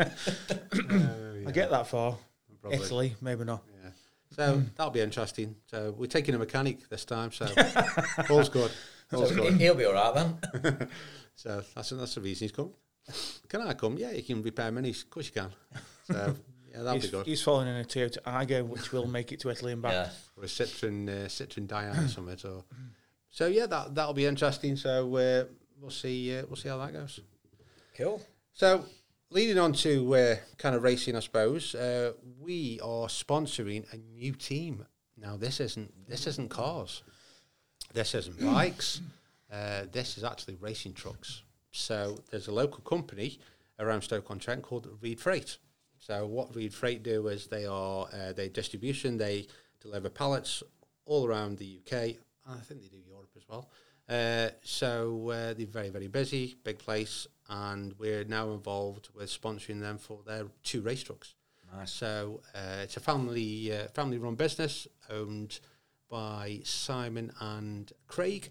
up I get that far. Probably. Italy, maybe not. Yeah. So that'll be interesting. So we're taking a mechanic this time, so all's good. All's so good. he'll be all right then. So that's that's the reason he's coming. Can I come? Yeah, you can repair minis. Of course you can. So yeah, that'll He's, be good. he's following in a Toyota Aygo, which will make it to Italy and back. Yeah. Or a Citroen, uh, Citroen Diane or something. So, so yeah, that that'll be interesting. So uh, we'll see. Uh, we'll see how that goes. Cool. So leading on to uh, kind of racing, I suppose uh, we are sponsoring a new team. Now this isn't this isn't cars. This isn't bikes. Uh, this is actually racing trucks. So there's a local company around Stoke-on-Trent called Reed Freight. So what Reed Freight do is they are uh, they distribution, they deliver pallets all around the U K. I think they do Europe as well. Uh, so uh, they're very, very busy, big place, and we're now involved with sponsoring them for their two race trucks. Nice. So uh, it's a family uh, family run business owned by Simon and Craig.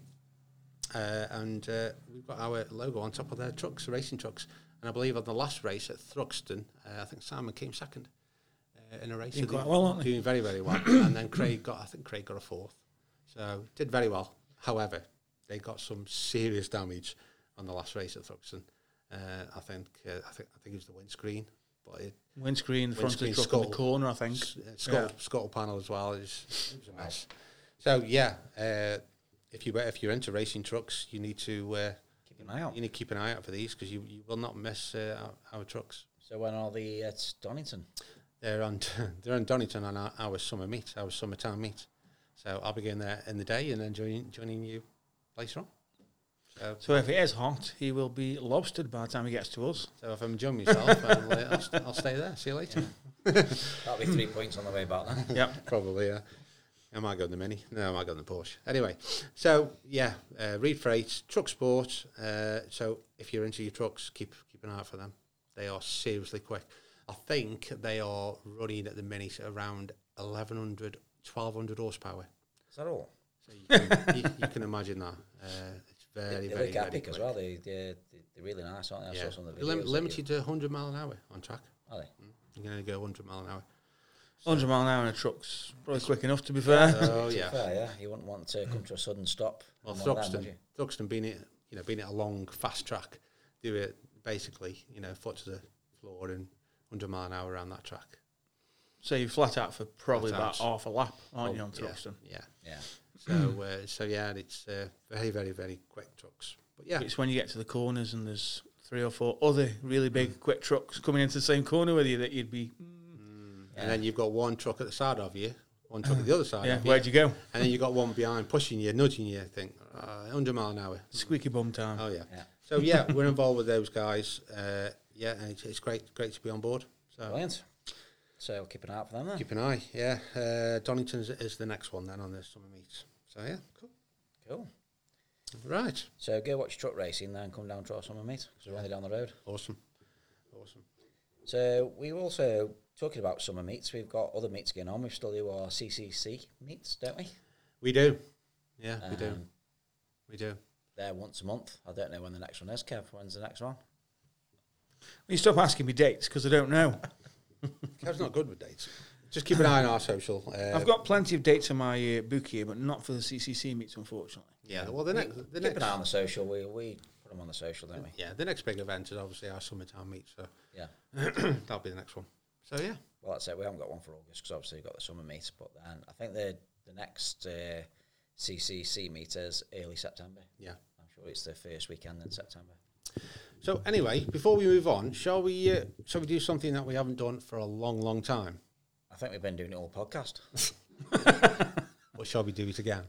Uh, and uh, we've got our logo on top of their trucks, the racing trucks. And I believe on the last race at Thruxton, uh, I think Simon came second uh, in a race. Doing So quite they- well, aren't they? Doing very, very well. And then Craig got, I think Craig got a fourth. So did very well. However, they got some serious damage on the last race at Thruxton. Uh, I think uh, I think I think it was the windscreen, but it, Windscreen, front of the Windscreen, truck on the skull. corner, I think. s- uh, scuttle, Yeah. scuttle panel as well. It was, it was a mess. So yeah, uh, if you if you're into racing trucks, you need to uh, Keep an eye out. you need to keep an eye out for these because you, you will not miss uh, our, our trucks. So when are the uh, it's Donington? They're on they're on Donington on our, our summer meet, our summertime meet. So I'll be going there in the day and then joining joining you later on. So, So if it is hot, he will be lobstered by the time he gets to us. so if I'm enjoying myself, I'll, uh, I'll, st- I'll stay there. See you later. That'll be three points on the way back then. Yep. Probably, yeah. I might go in the Mini. No, I might go in the Porsche. Anyway, so yeah, uh, Reed Freight, Truck Sport. Uh, so if you're into your trucks, keep keep an eye out for them. They are seriously quick. I think they are running at the minute around eleven hundred, twelve hundred horsepower. Is that all? So you can, you, you can imagine that. Uh, it's very, They, they very, look very epic quick. as well. They, they, they're really nice, aren't they? I Yeah. saw some of the They're lim- videos. that limited you- to one hundred mile an hour on track. Are they? You can only go one hundred mile an hour. one hundred mile an hour in a truck's probably quick enough, to be fair. Oh To be yeah. Fair, yeah. You wouldn't want to come to a sudden stop. Well, on one of them, Thruxton, would you? Thruxton being it, you know, being it a long, fast track, do it basically, you know, foot to the floor and one hundred mile an hour around that track. So you're flat out for probably Flat about out. half a lap, aren't you, on yeah, Thruxton? yeah. Yeah. So, uh, so yeah, it's uh, very, very, very quick trucks. But yeah, It's when you get to the corners and there's three or four other really big, quick trucks coming into the same corner with you that you'd be, Yeah. and then you've got one truck at the side of you, one truck at the other side yeah, of you, where'd you go? and then you've got one behind pushing you, nudging you. Think uh, one hundred mile an hour. Squeaky bum time. Oh yeah. Yeah. So yeah, we're involved with those guys. Uh, yeah, and it's, it's great, great to be on board. So Brilliant. So keep an eye out for them then. keep an eye. Yeah, uh, Donington is, is the next one then on the summer meet. So yeah, cool. Cool. Right, So go watch truck racing, then come down to our summer meet because we're only down the road. awesome, awesome. So we also talking about summer meets. We've got other meets going on. We still do our C C C meets, don't we? We do. Yeah, we do. Um, We do. They're once a month. I don't know when the next one is. Kev, when's the next one? You stop asking me dates because I don't know. Kev's not good with dates. Just keep an eye on our social. Uh, I've got plenty of dates on my uh, book here, but not for the C C C meets, unfortunately. Yeah, well, the next, the Keep next, an eye on the social. We we put them on the social, don't we? yeah, the next big event is obviously our summertime meet. So Yeah. that'll be the next one. So yeah, Well, that's it. We haven't got one for August because obviously we've got the summer meet. But then I think the the next uh, C C C meet is early September. yeah. I'm sure it's the first weekend in September. So anyway, before we move on, shall we uh, shall we do something that we haven't done for a long, long time? I think we've been doing it all podcast. Or shall we do it again?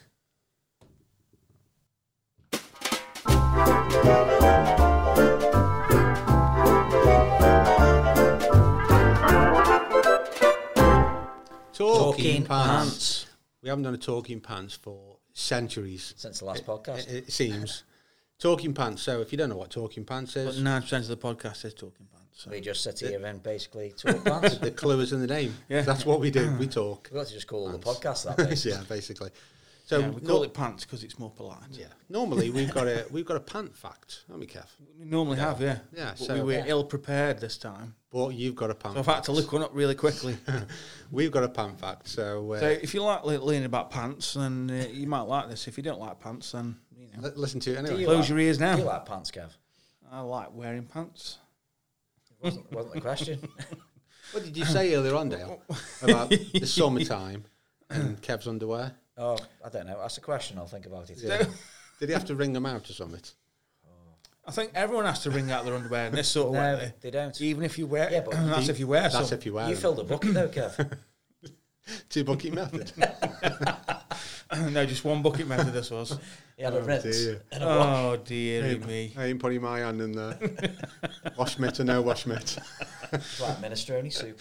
Talking Talking pants. pants. We haven't done a talking pants for centuries. Since the last It, podcast. it, it seems. Talking pants. So if you don't know what talking pants But is, nine percent of the podcast is talking pants. So. We just sit here and basically talk pants. the clue is in the name. Yeah. That's what we do. We talk. We've got to just call the podcast that basically. Yeah, basically. So Yeah, we call no- it pants because it's more polite. Yeah. Normally we've got a we've got a pant fact, haven't we, Kev? We normally have, yeah. Yeah, But so- we were Yeah. ill prepared this time. But you've got a pant So I've fact. had to look one up really quickly. We've got a pant fact. So, uh, So if you like le- learning about pants, then uh, you might like this. If you don't like pants, then you know, li- listen to it Do anyway. you close like- your ears now. Do you like pants, Kev? I like wearing pants. Wasn't, wasn't the question. What did you say earlier on, Dale, about the summertime and Kev's underwear? Oh, I don't know. That's a question. I'll think about it. Yeah. Did he have to ring them out or something? I think everyone has to wring out their underwear in this sort of No, weather. they don't. Even if you wear, Yeah, but that's you- if you wear That's some. if you wear You them. filled a bucket though, Kev. Two bucket method. No, just one bucket method. This was. You had a Oh, rinse. dear. And a wash. Oh dear me. I ain't putting my hand in there. Wash mitt or no wash mitt. It's like minestrone soup.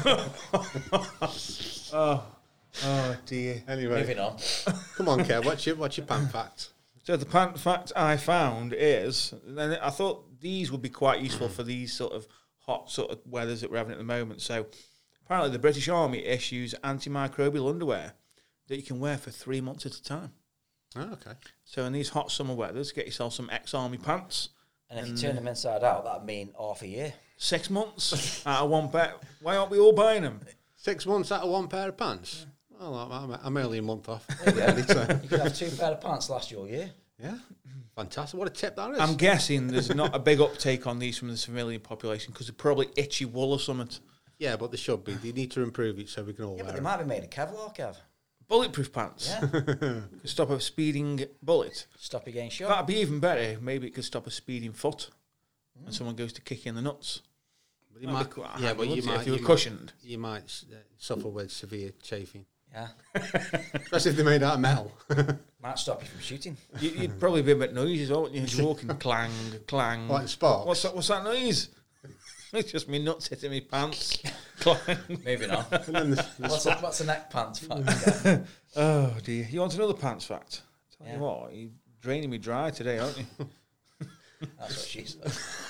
Oh, oh dear. Anyway, Moving on. come on, Kev. What's your what's your pant fact? So the pant fact I found is, and I thought these would be quite useful for these sort of hot sort of weathers that we're having at the moment. So apparently the British Army issues antimicrobial underwear that you can wear for three months at a time. Oh, okay. So in these hot summer weathers, get yourself some ex-army pants. And if you turn them inside out, that'd mean half a year. Six months out of one pair. Why aren't we all buying them? Six months out of one pair of pants. Well, I'm, I'm only a month off. There you go. Really, so- You could have two pair of pants last your year. yeah, fantastic. What a tip that is. I'm guessing there's not a big uptake on these from the civilian population because they're probably itchy wool or something. yeah, but they should be. They need to improve it so we can all Yeah, but wear they them. might be made of Kevlar, Kev. Bulletproof pants. Yeah. Could stop a speeding bullet. Stop you getting shot. That'd be even better. Maybe it could stop a speeding foot when someone goes to kick you in the nuts. But you That'd might, be quite yeah, handy, but you wouldn't it, might, if you were might- cushioned. you might uh, suffer with severe chafing, Yeah. especially if they're made out of metal. Might stop you from shooting. You, you'd probably be a bit noisy as well, wouldn't you? You're walking clang, clang. Like sparks. What's that, what's that noise? It's just me nuts hitting me pants. Clang. Moving on. And then the, the What's, a, what's a neck pants fact, Kev? Oh, dear. You want another pants fact? Tell Yeah. you what, you're draining me dry today, aren't you? That's what she said.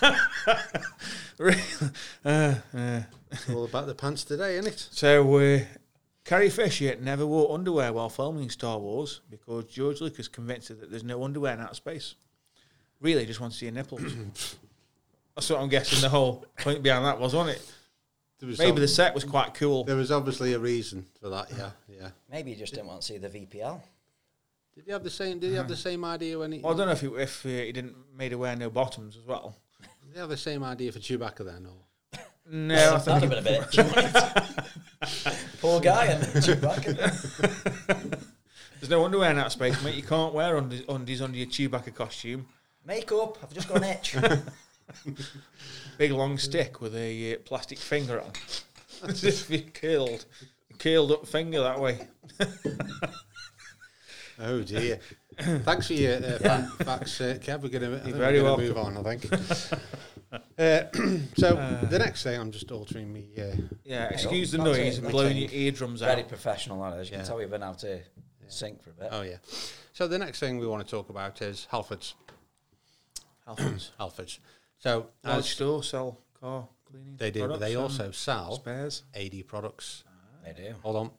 Really? uh, uh. it's all about the pants today, isn't it? So, uh, Carrie Fisher never wore underwear while filming Star Wars because George Lucas convinced her that there's no underwear in outer space. Really, just want to see her nipples. That's what I'm guessing the whole point behind that was, wasn't it? There was Maybe some- the set was quite cool. There was obviously a reason for that. Yeah, yeah. Maybe you just didn't want to see the V P L. Did he have the same? Did he have the same idea when he? Well, I don't know if he, if uh, he didn't made her wear no bottoms as well. Did he have the same idea for Chewbacca then? Or No, I That'd think have been a bit. Poor guy and Chewbacca. there's no underwear in outer space, mate. You can't wear undies, undies under your Chewbacca costume. Makeup. I've just got an itch. Big long stick with a uh, plastic finger on. As if you curled, curled up finger that way. oh dear. Thanks for your uh, fan facts, uh, Kev. We're going to very move on, I think. uh, so the next thing, I'm just altering me. Uh, Yeah, excuse the That's noise it, and that's blowing it. your eardrums Very out. professional, that is. You Yeah. can tell we've been out to sync for a bit. oh yeah. So the next thing we want to talk about is Halfords. Halfords. Halfords. So Large as store, sell car cleaning. they do, but products they and also sell spares. A D products. They do. Hold on.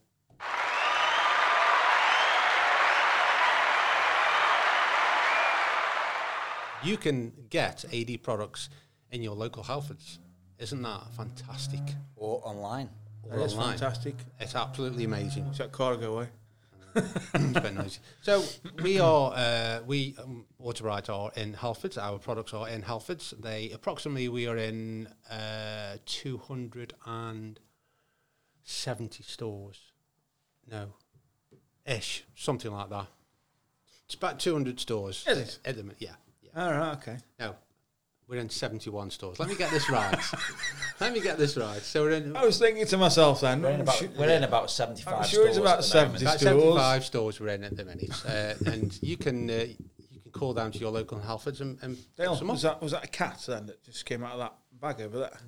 You can get A D products in your local Halfords. Isn't that fantastic? Or online. That Or is online. fantastic. It's absolutely amazing. What's that car go away? It's a bit noisy. So we are, uh, we um, Autobrite are in Halfords. Our products are in Halfords. They approximately we are in uh, two hundred seventy stores. No, ish, something like that. It's about two hundred stores. Is it? At the minute, yeah, yeah. All right, okay. No, we're in seventy-one stores. Let me get this right. Let me get this right. So we're in. I was thinking to myself then. We're in I'm about, su- we're in about seventy-five I'm sure it's stores about at the seventy. moment. About stores. seventy-five stores we're in at the minute, uh, and you can uh, you can call down to your local Halfords and, and Dale, pick some was up. that was that a cat then that just came out of that bag over there?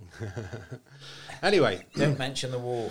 Anyway, Don't mention the wall.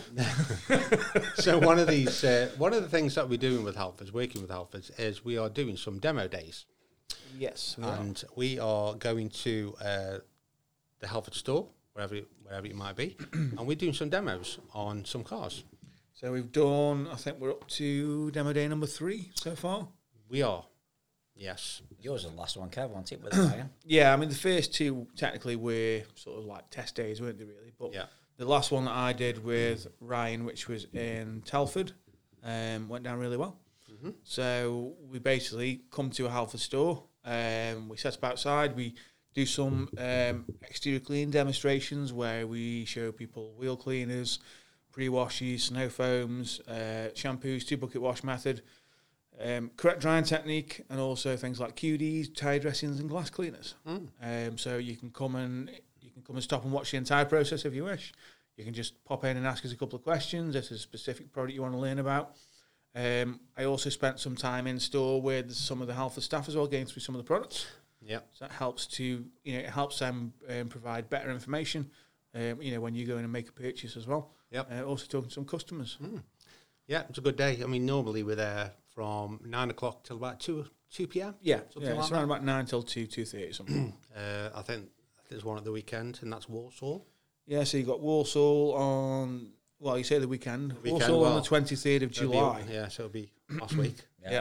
so one of these, uh, one of the things that we're doing with Halfords, working with Halfords, is we are doing some demo days, Yes. and we are going to uh, the Halford store, wherever it, wherever it might be, and we're doing some demos on some cars. So we've done. I think we're up to demo day number three so far. We are, yes, Yours was the last one, Kev, wasn't it, with the wagon? Yeah, I mean the first two technically were sort of like test days, weren't they? Really, but yeah, the last one that I did with Ryan, which was in Telford, um, went down really well. Mm-hmm. So we basically come to a Halford store. Um, we set up outside. We do some um, exterior clean demonstrations where we show people wheel cleaners, pre-washes, snow foams, uh, shampoos, two bucket wash method, um, correct drying technique, and also things like Q Ds, tire dressings, and glass cleaners. Mm. Um, so you can come and you can come and stop and watch the entire process if you wish. You can just pop in and ask us a couple of questions. If there's a specific product you want to learn about. Um, I also spent some time in store with some of the Halford staff as well, going through some of the products. yeah, So that helps to, you know, it helps them um, provide better information, um, you know, when you go in and make a purchase as well. Yep. Uh, also talking to some customers. mm. yeah. It's a good day. I mean, normally we're there from nine o'clock till about two two p.m. Yeah, Something yeah like it's that. around about nine till two, two thirty something. Uh, I think I think there's one at the weekend, and that's Walsall. Yeah, so you got Walsall on, well, you say the weekend. Weekend, Walsall on well, the twenty-third of It'll be- July. yeah, so it'll be last week. Yeah.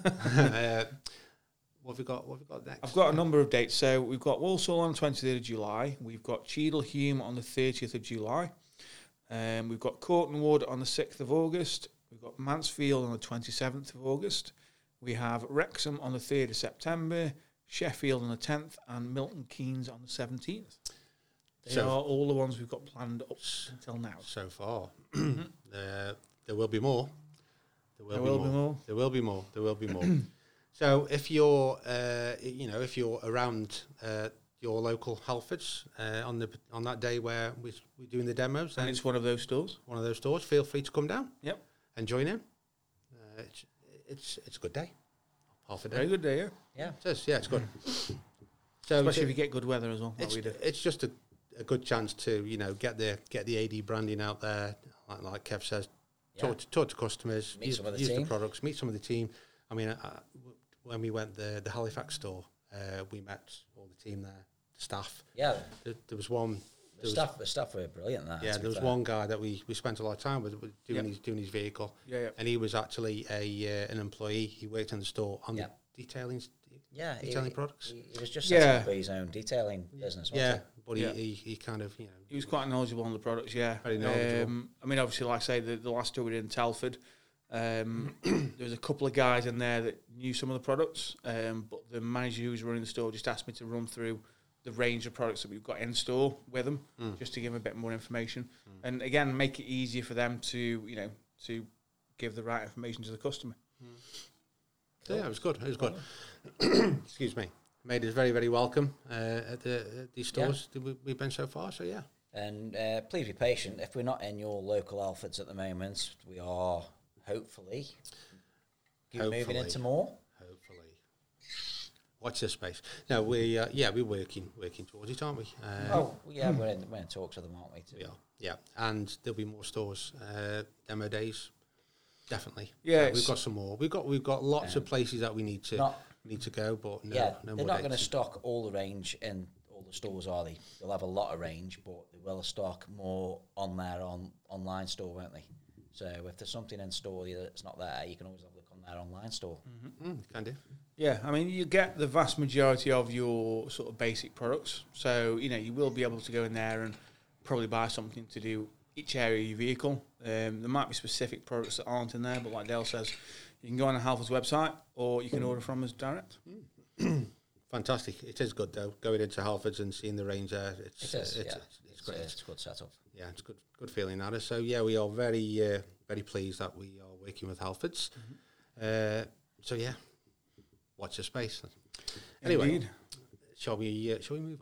uh, what have we got? What have we got next? I've got a number of dates. So we've got Walsall on the twenty-third of July. We've got Cheadle-Hulme on the thirtieth of July. Um, we've got Cortonwood on the sixth of August. We've got Mansfield on the twenty-seventh of August. We have Wrexham on the third of September, Sheffield on the tenth, and Milton Keynes on the seventeenth. They So- are all the ones we've got planned up until now. So far, uh, there will be more. There will, There be, will more. be more. There will be more. There will be more. So if you're, uh, you know, if you're around uh, your local Halfords uh, on the on that day where we we're doing the demos, then And it's one of those stores. one of those stores, feel free to come down. Yep. And join in. Uh, it's, it's it's a good day. Half a day. Very good day, yeah. Yeah. It is, yeah, it's good. So Especially if it's, you get good weather as well, like it's, we do. it's just a, a good chance to, you know, get the get the A D branding out there, like, like Kev says, Yeah. talk to, talk to customers, Meet use, some of the use the team. products, meet some of the team. I mean, uh, w- when we went the the Halifax store, uh, we met all the team there, the staff. Yeah. There, there was one. The There was, stuff, the stuff were brilliant there. yeah, to be there was fair. one guy that we, we spent a lot of time with, with doing Yep. his doing his vehicle, Yeah, yeah. and he was actually a uh, an employee. He worked in the store on Yeah. the detailing s- Yeah, he, detailing products. He, he was just setting Yeah. up his own detailing business, wasn't Yeah, but Yeah. he, he he kind of, you know, He was quite knowledgeable on the products, yeah. Very knowledgeable. Um, I mean, obviously, like I say, the, the last tour we did in Telford, um, there was a couple of guys in there that knew some of the products, um, but the manager who was running the store just asked me to run through the range of products that we've got in store with them, Mm. just to give them a bit more information. And again, make it easier for them to, you know, to give the right information to the customer. So yeah, it was good. It was good. Excuse me. Made us very, very welcome uh, at the at these stores that we, we've been so far. So yeah, And uh, please be patient. If we're not in your local Alfords at the moment, we are hopefully, moving Hopefully. into more. hopefully. Watch this space. No, we uh, yeah we're working working towards it, aren't we? Uh, Oh, yeah, we're in, we're in talks with them, aren't we? Too? we are. Yeah, and there'll be more stores, uh, demo days, definitely. Yeah, So it's- we've got some more. We've got we've got lots of Um, places that we need to Not, need to go, but no, yeah, no they're more not going to dates. stock all the range in all the stores, are they? They'll have a lot of range, but they will stock more on their on online store, won't they? So if there's something in store that's not there, you can always have a look on their online store. Mm, can do. Yeah, I mean, you get the vast majority of your sort of basic products. So, you know, you will be able to go in there and probably buy something to do each area of your vehicle. Um, there might be specific products that aren't in there, but like Dale says, you can go on the Halfords website or you can order from us direct. Fantastic. It is good though. Going into Halfords and seeing the range there, it's It is, uh, it's, yeah. it's, it's It's, great. uh, it's a good setup. Yeah, it's good. Good feeling at us. So yeah, we are very uh, very pleased that we are working with Halfords. Uh, so yeah, watch the space. Anyway, Indeed. shall we uh, shall we move on?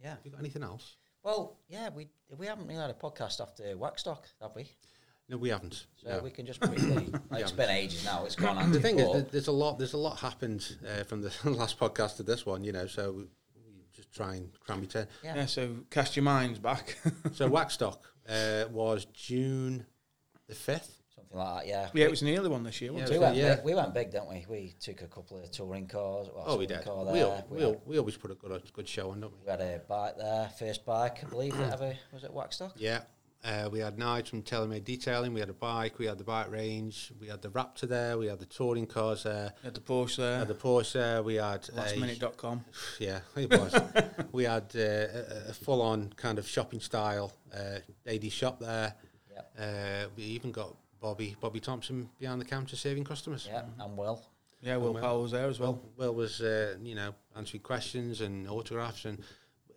Yeah. Have you got anything else? Well, yeah, we we haven't really had a podcast after Waxstock, have we? No, we haven't. So no. we can just briefly. Like, it's been ages now. It's gone on. The thing is, that there's a lot. There's a lot happened uh, from the last podcast to this one. You know, so we, we just try and cram it in. Yeah. Yeah, so cast your minds back. So Waxstock uh, was June the fifth. Something like that. Yeah. Yeah, it was an early one this year, wasn't We Yeah, went, yeah. big, we went big, didn't we? We took a couple of touring cars. Well, Oh, we touring did. Car We, there. al- We, we, had, al- we always put a good a good show on, don't we? we had a bike there, first bike, I believe. that ever was it Waxstock? Yeah. Uh, we had Nige from TaylorMade Detailing. We had a bike. We had the bike range. We had the Raptor there. We had the touring cars there. it? At the Porsche We there, had the Porsche there. We had last a, minute dot com. Yeah, it was. We had uh, a, a full-on kind of shopping style uh, lady shop there. Yep. Uh, we even got Bobby Bobby Thompson behind the counter serving customers. Yeah, and Will. Yeah, Will Will. Powell was there as well. Will was, uh, you know, answering questions and autographs, and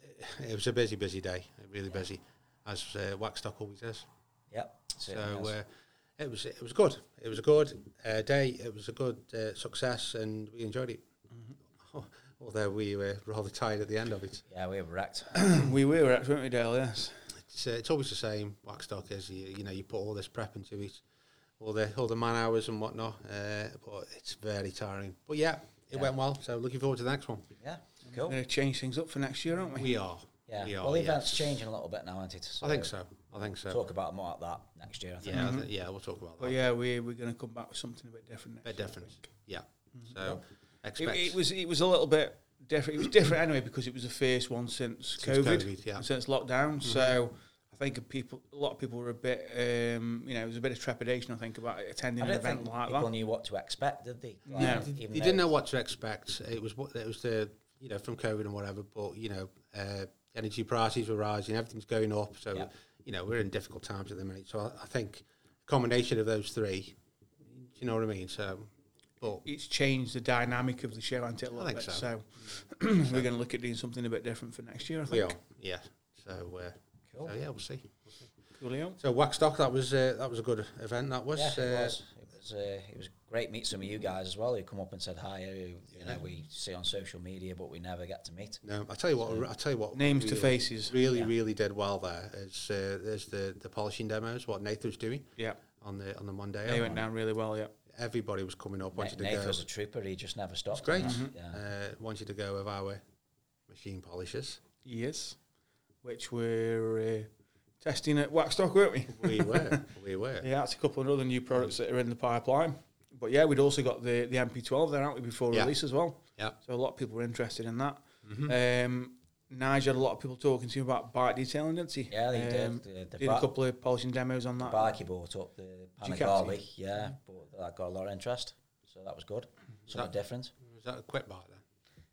it was a busy, busy day, really busy, as uh, Waxstock always is. Yep. So certainly is. uh, it was it was good. It was a good uh, day. It was a good uh, success, and we enjoyed it. Mm-hmm. Although we were rather tired at the end of it. yeah, we were wrecked. We were at, weren't we, Dale? Yes. It's, uh, it's always the same. Waxstock is you, you know you put all this prep into it, all the all the man hours and whatnot. Uh, but it's very tiring. But yeah, it Yeah. went well. So looking forward to the next one. Yeah, We're cool. going to change things up for next year, aren't we? We are. Yeah. We are. Well, the yeah. event's changing a little bit now, isn't it? I think so. I think so. Talk about more like that next year. I think. Yeah, I thi- yeah, we'll talk about But that. yeah, we we're going to come back with something a bit different. A Next bit year, I different. think. Yeah. So It, expect. it was it was a little bit different. It was different anyway because it was the first one since, Since COVID, COVID, yeah. since lockdown. So I think people, a lot of people were a bit, um, you know, there was a bit of trepidation. I think about attending I an don't event think like people that. knew what to expect, did they? No. Like, They even they though didn't know it's- what to expect. It was what it was the you know from COVID and whatever. But you know, uh, energy prices were rising, everything's going up. So Yeah. you know we're in difficult times at the minute. So I, I think a combination of those three, you know what I mean. So, but It's changed the dynamic of the show, hasn't it, a little think bit. so. So, we're going to look at doing something a bit different for next year, I we think. are, yeah. So, uh, Cool. so yeah, we'll see. Coolio. So Waxstock, that was uh, that was a good event. That was. Yeah, uh, it was. It was. Uh, it was great to meet some of you guys as well who come up and said hi. Who, you know, we see on social media, but we never get to meet. No, I tell you what. I tell you what. Names to really- faces. Really, Yeah. really did well there. Is uh, there's the the polishing demos. What Nathan was doing Yeah, on the on the Monday. they went down really well, yeah. Everybody was coming up, wanted Nate to go. was a trooper. He just never stopped. It's great. didn't he? Yeah. Uh, wanted to go with our machine polishers. Yes. Which we're uh, testing at Waxstock, weren't we? We were, we were. Yeah, that's a couple of other new products that are in the pipeline. But yeah, we'd also got the, the M P twelve there, haven't we, before Yeah. release as well. Yeah. So a lot of people were interested in that. Mhm. Um, Nigel had a lot of people talking to him about bike detailing, didn't he? Yeah, they Um, did. The, the, Did ba- a couple of polishing demos on the that. bike he bought up, the Ducati. Panigale, yeah, but that got a lot of interest. So that was good. Something that- different. Was that a quick bike then?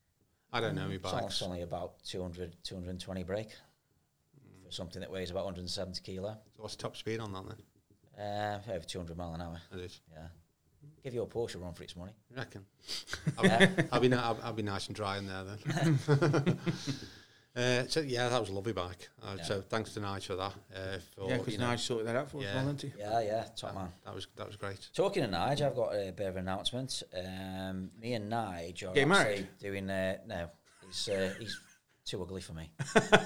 I don't know me It's only- bikes. It's only about two hundred, two hundred twenty brake for something that weighs about one hundred seventy kilo. So what's the top speed on that then? Uh, over two hundred mile an hour. It is. Yeah. Give your Porsche a run for its money. You reckon? I'll, Yeah. I'll be ni- I'll, I'll be nice and dry in there then. uh, so yeah, that was a lovely bike. Uh, Yeah. So thanks to Nige for that. Uh, for, Yeah, because you know, Nigel sorted that out for us, Yeah. well, didn't he? Yeah, yeah, top man. that was that was great. Talking to Nige, I've got a bit of an announcement. Um, me and Nige are Getting actually married? doing. Uh, no, he's uh, he's too ugly for me.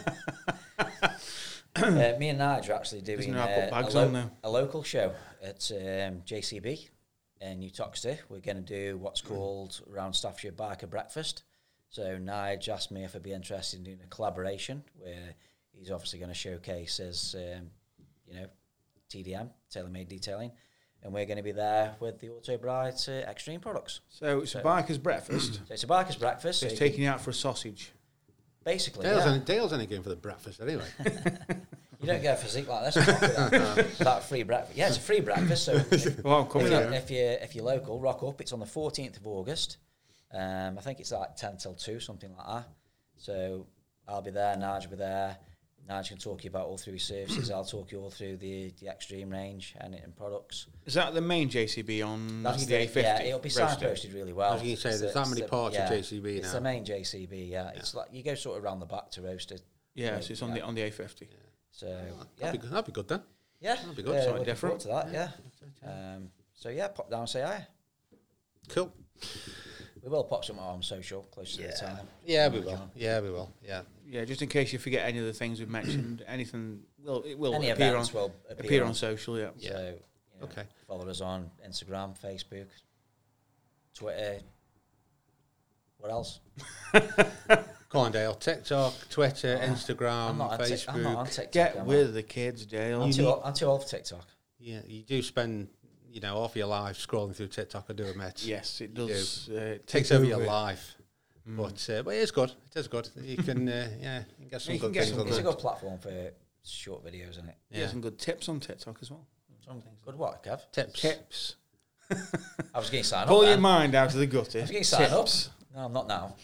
uh, me and Nige are actually doing know how to put uh, bags a, on now. a local show at um, J C B in New Toxteth. We're going to do what's called Round Staffordshire Biker Breakfast. So Nige asked me if I'd be interested in doing a collaboration where he's obviously going to showcase his, um, you know, T D M, TaylorMade Detailing, and we're going to be there with the Auto Bright uh, Extreme products. So it's So- a biker's breakfast. So it's a biker's breakfast. So So it's you taking you out for a sausage. can- basically, Dale's, yeah. only, Dale's only going for the breakfast anyway. You don't get a physique like this without, without free breakfast. Yeah, it's a free breakfast. So if, Well, I'm if, coming you, out. if you if you're local, rock up. It's on the fourteenth of August. Um, I think it's like ten till two, something like that. So I'll be there. Nige will be there. Nige can talk you about all through his services. I'll talk you all through the the Extreme range and, and products. Is that the main J C B on That's the A fifty? Yeah, it'll be roasted? signposted really well. I was going to say, It's there's the- that many it's the- parts of yeah, J C B It's now. the main J C B. Yeah, it's like you go sort of around the back to roast it. Yeah, so it's on Yeah. the on the A fifty. So That'd, yeah, be, good- that'd be good then. yeah, that'd be good, Uh, something looking forward different. to that. Yeah. Um, so yeah, pop down and say hi. Cool. We will pop some on social close to the time. Yeah, we will. Yeah, we will. Yeah. Yeah, just in case you forget any of the things we've mentioned, anything will it will Any appear on events will appear, appear on, on social. Yeah. So, you know, Okay. follow us on Instagram, Facebook, Twitter. What else? Come on, Dale. TikTok, Twitter, Oh, Instagram, I'm not on Tik- Facebook. I'm not on TikTok. Get am I? with the kids, Dale. I'm You too, need- old, I'm too old for TikTok. Yeah, you do spend, you know, half your life scrolling through TikTok. I do admit. Yes, it You do. does. Uh, It take takes over your over. life. But uh, but it is good. It is good. You can uh, yeah, you can get some You good can get things some on It's a there. good platform for short videos, isn't it? Yeah. Yeah. Some good tips on TikTok as well. Some good what, Kev? Tips. Tips. I was getting signed up. Pull your then. mind out of the gutter. I was getting signed up. Tips. No, I'm not now.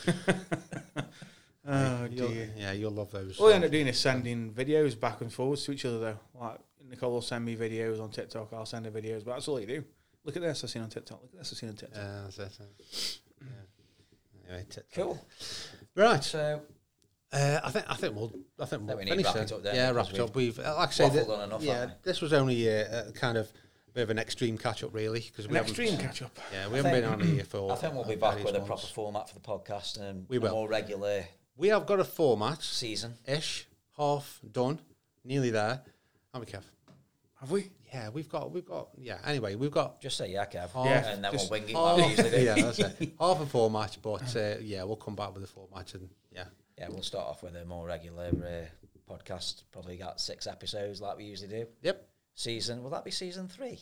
Oh You'll, dear. yeah, you'll love those. All we uh, end up doing is sending videos back and forwards to each other, though. Like Nicole will send me videos on TikTok. I'll send her videos, but that's all you do. Look at this I've seen on TikTok. Look at this I've seen on TikTok. uh, that's it, uh, yeah. Anyway, TikTok. Cool. Right. So, Uh, I think I think we'll I think we'll we need finish wrap then. it up then, Yeah, because wrap it up. We've uh, like I say, waffled that- on enough, yeah, haven't we? this was only a, a kind of bit of an extreme catch up, really, because An we haven't. extreme catch up. Yeah, we I haven't been think- on here for. I think we'll be uh, back various with a months. proper format for the podcast and We a will. more regular We have got a format season. ish, half done, nearly there. Haven't we, Kev? Have we? Yeah, we've got we've got yeah. Anyway, we've got Just say yeah, Kev. Half, Yeah, and then just we'll wing it half, like we usually do. yeah, that's it. Half a format, but uh, yeah, we'll come back with a format and yeah. Yeah, we'll start off with a more regular uh, podcast. Probably got six episodes like we usually do. Yep. Season, will that be season three?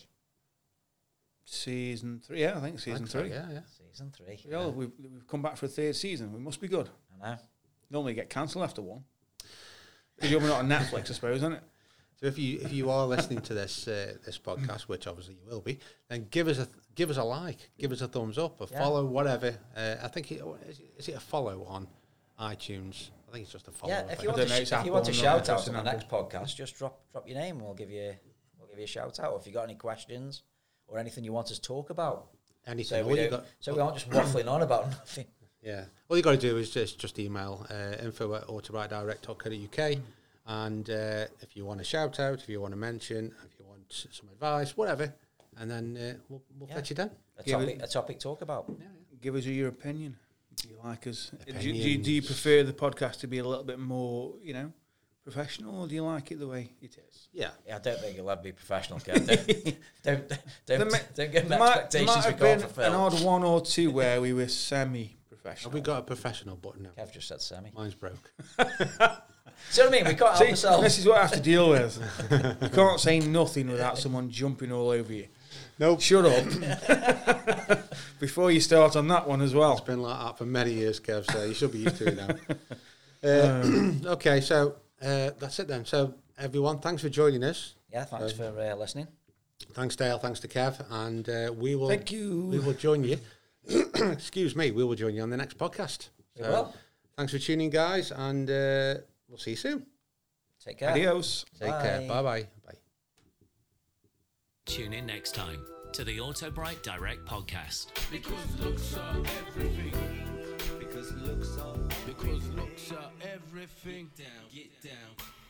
Season three. Yeah, I think season Thanks, uh, three. Yeah, yeah. Season three. Yeah, we've, we've come back for a third season. We must be good. I know. Normally get cancelled after one. Because you're not on Netflix, I suppose, isn't it? So if you if you are listening to this uh, this podcast, which obviously you will be, then give us a give us a like, give us a thumbs up, a Yeah. follow, whatever. Uh, I think it, is, it, is it a follow on iTunes? I think it's just a follow. Yeah, I if think. you want don't to, know, sh- it's if you want to Apple, shout not out just on an the Apple. next podcast, just drop drop your name and we'll give you we'll give you a shout out. Or if you got any questions or anything you want us to talk about, Anything. so All we you don't, got, so we aren't just waffling on about nothing. yeah. All you got to do is just just email uh, info at autobrightdirect dot co dot uk. And uh, if you want a shout out, if you want to mention, if you want s- some advice, whatever, and then uh, we'll, we'll Yeah. fetch you down. A Give topic, a topic talk about. Give us your opinion. Do you like us? Do you, do, you, Opinions. do you prefer the podcast to be a little bit more, you know, professional, or do you like it the way it is? Yeah. Yeah, I don't think you'll ever be professional, Kev. Don't don't There don't, ma- don't get There me might, expectations might we have can't been an fulfil. odd one or two where we were semi-professional. Have we got a professional button now? Kev just said semi. Mine's broke. See what I mean? We can't help See, ourselves. this is what I have to deal with. You can't say nothing without someone jumping all over you. Nope. Shut up. Before you start on that one as well. It's been like that for many years, Kev, so you should be used to it now. Uh, okay, so uh, that's it then. So, everyone, thanks for joining us. Yeah, thanks for uh, listening. Thanks, Dale. Thanks to Kev. And uh, we will Thank you. we will join you. Excuse me. We will join you on the next podcast. We So, will. thanks for tuning, guys, and uh, we'll see you soon. Take care. Adios. Take care. Bye. Bye-bye. Bye. Tune in next time to the AutoBright Direct podcast. Because looks are everything. Because looks are because looks are everything. Down, get down.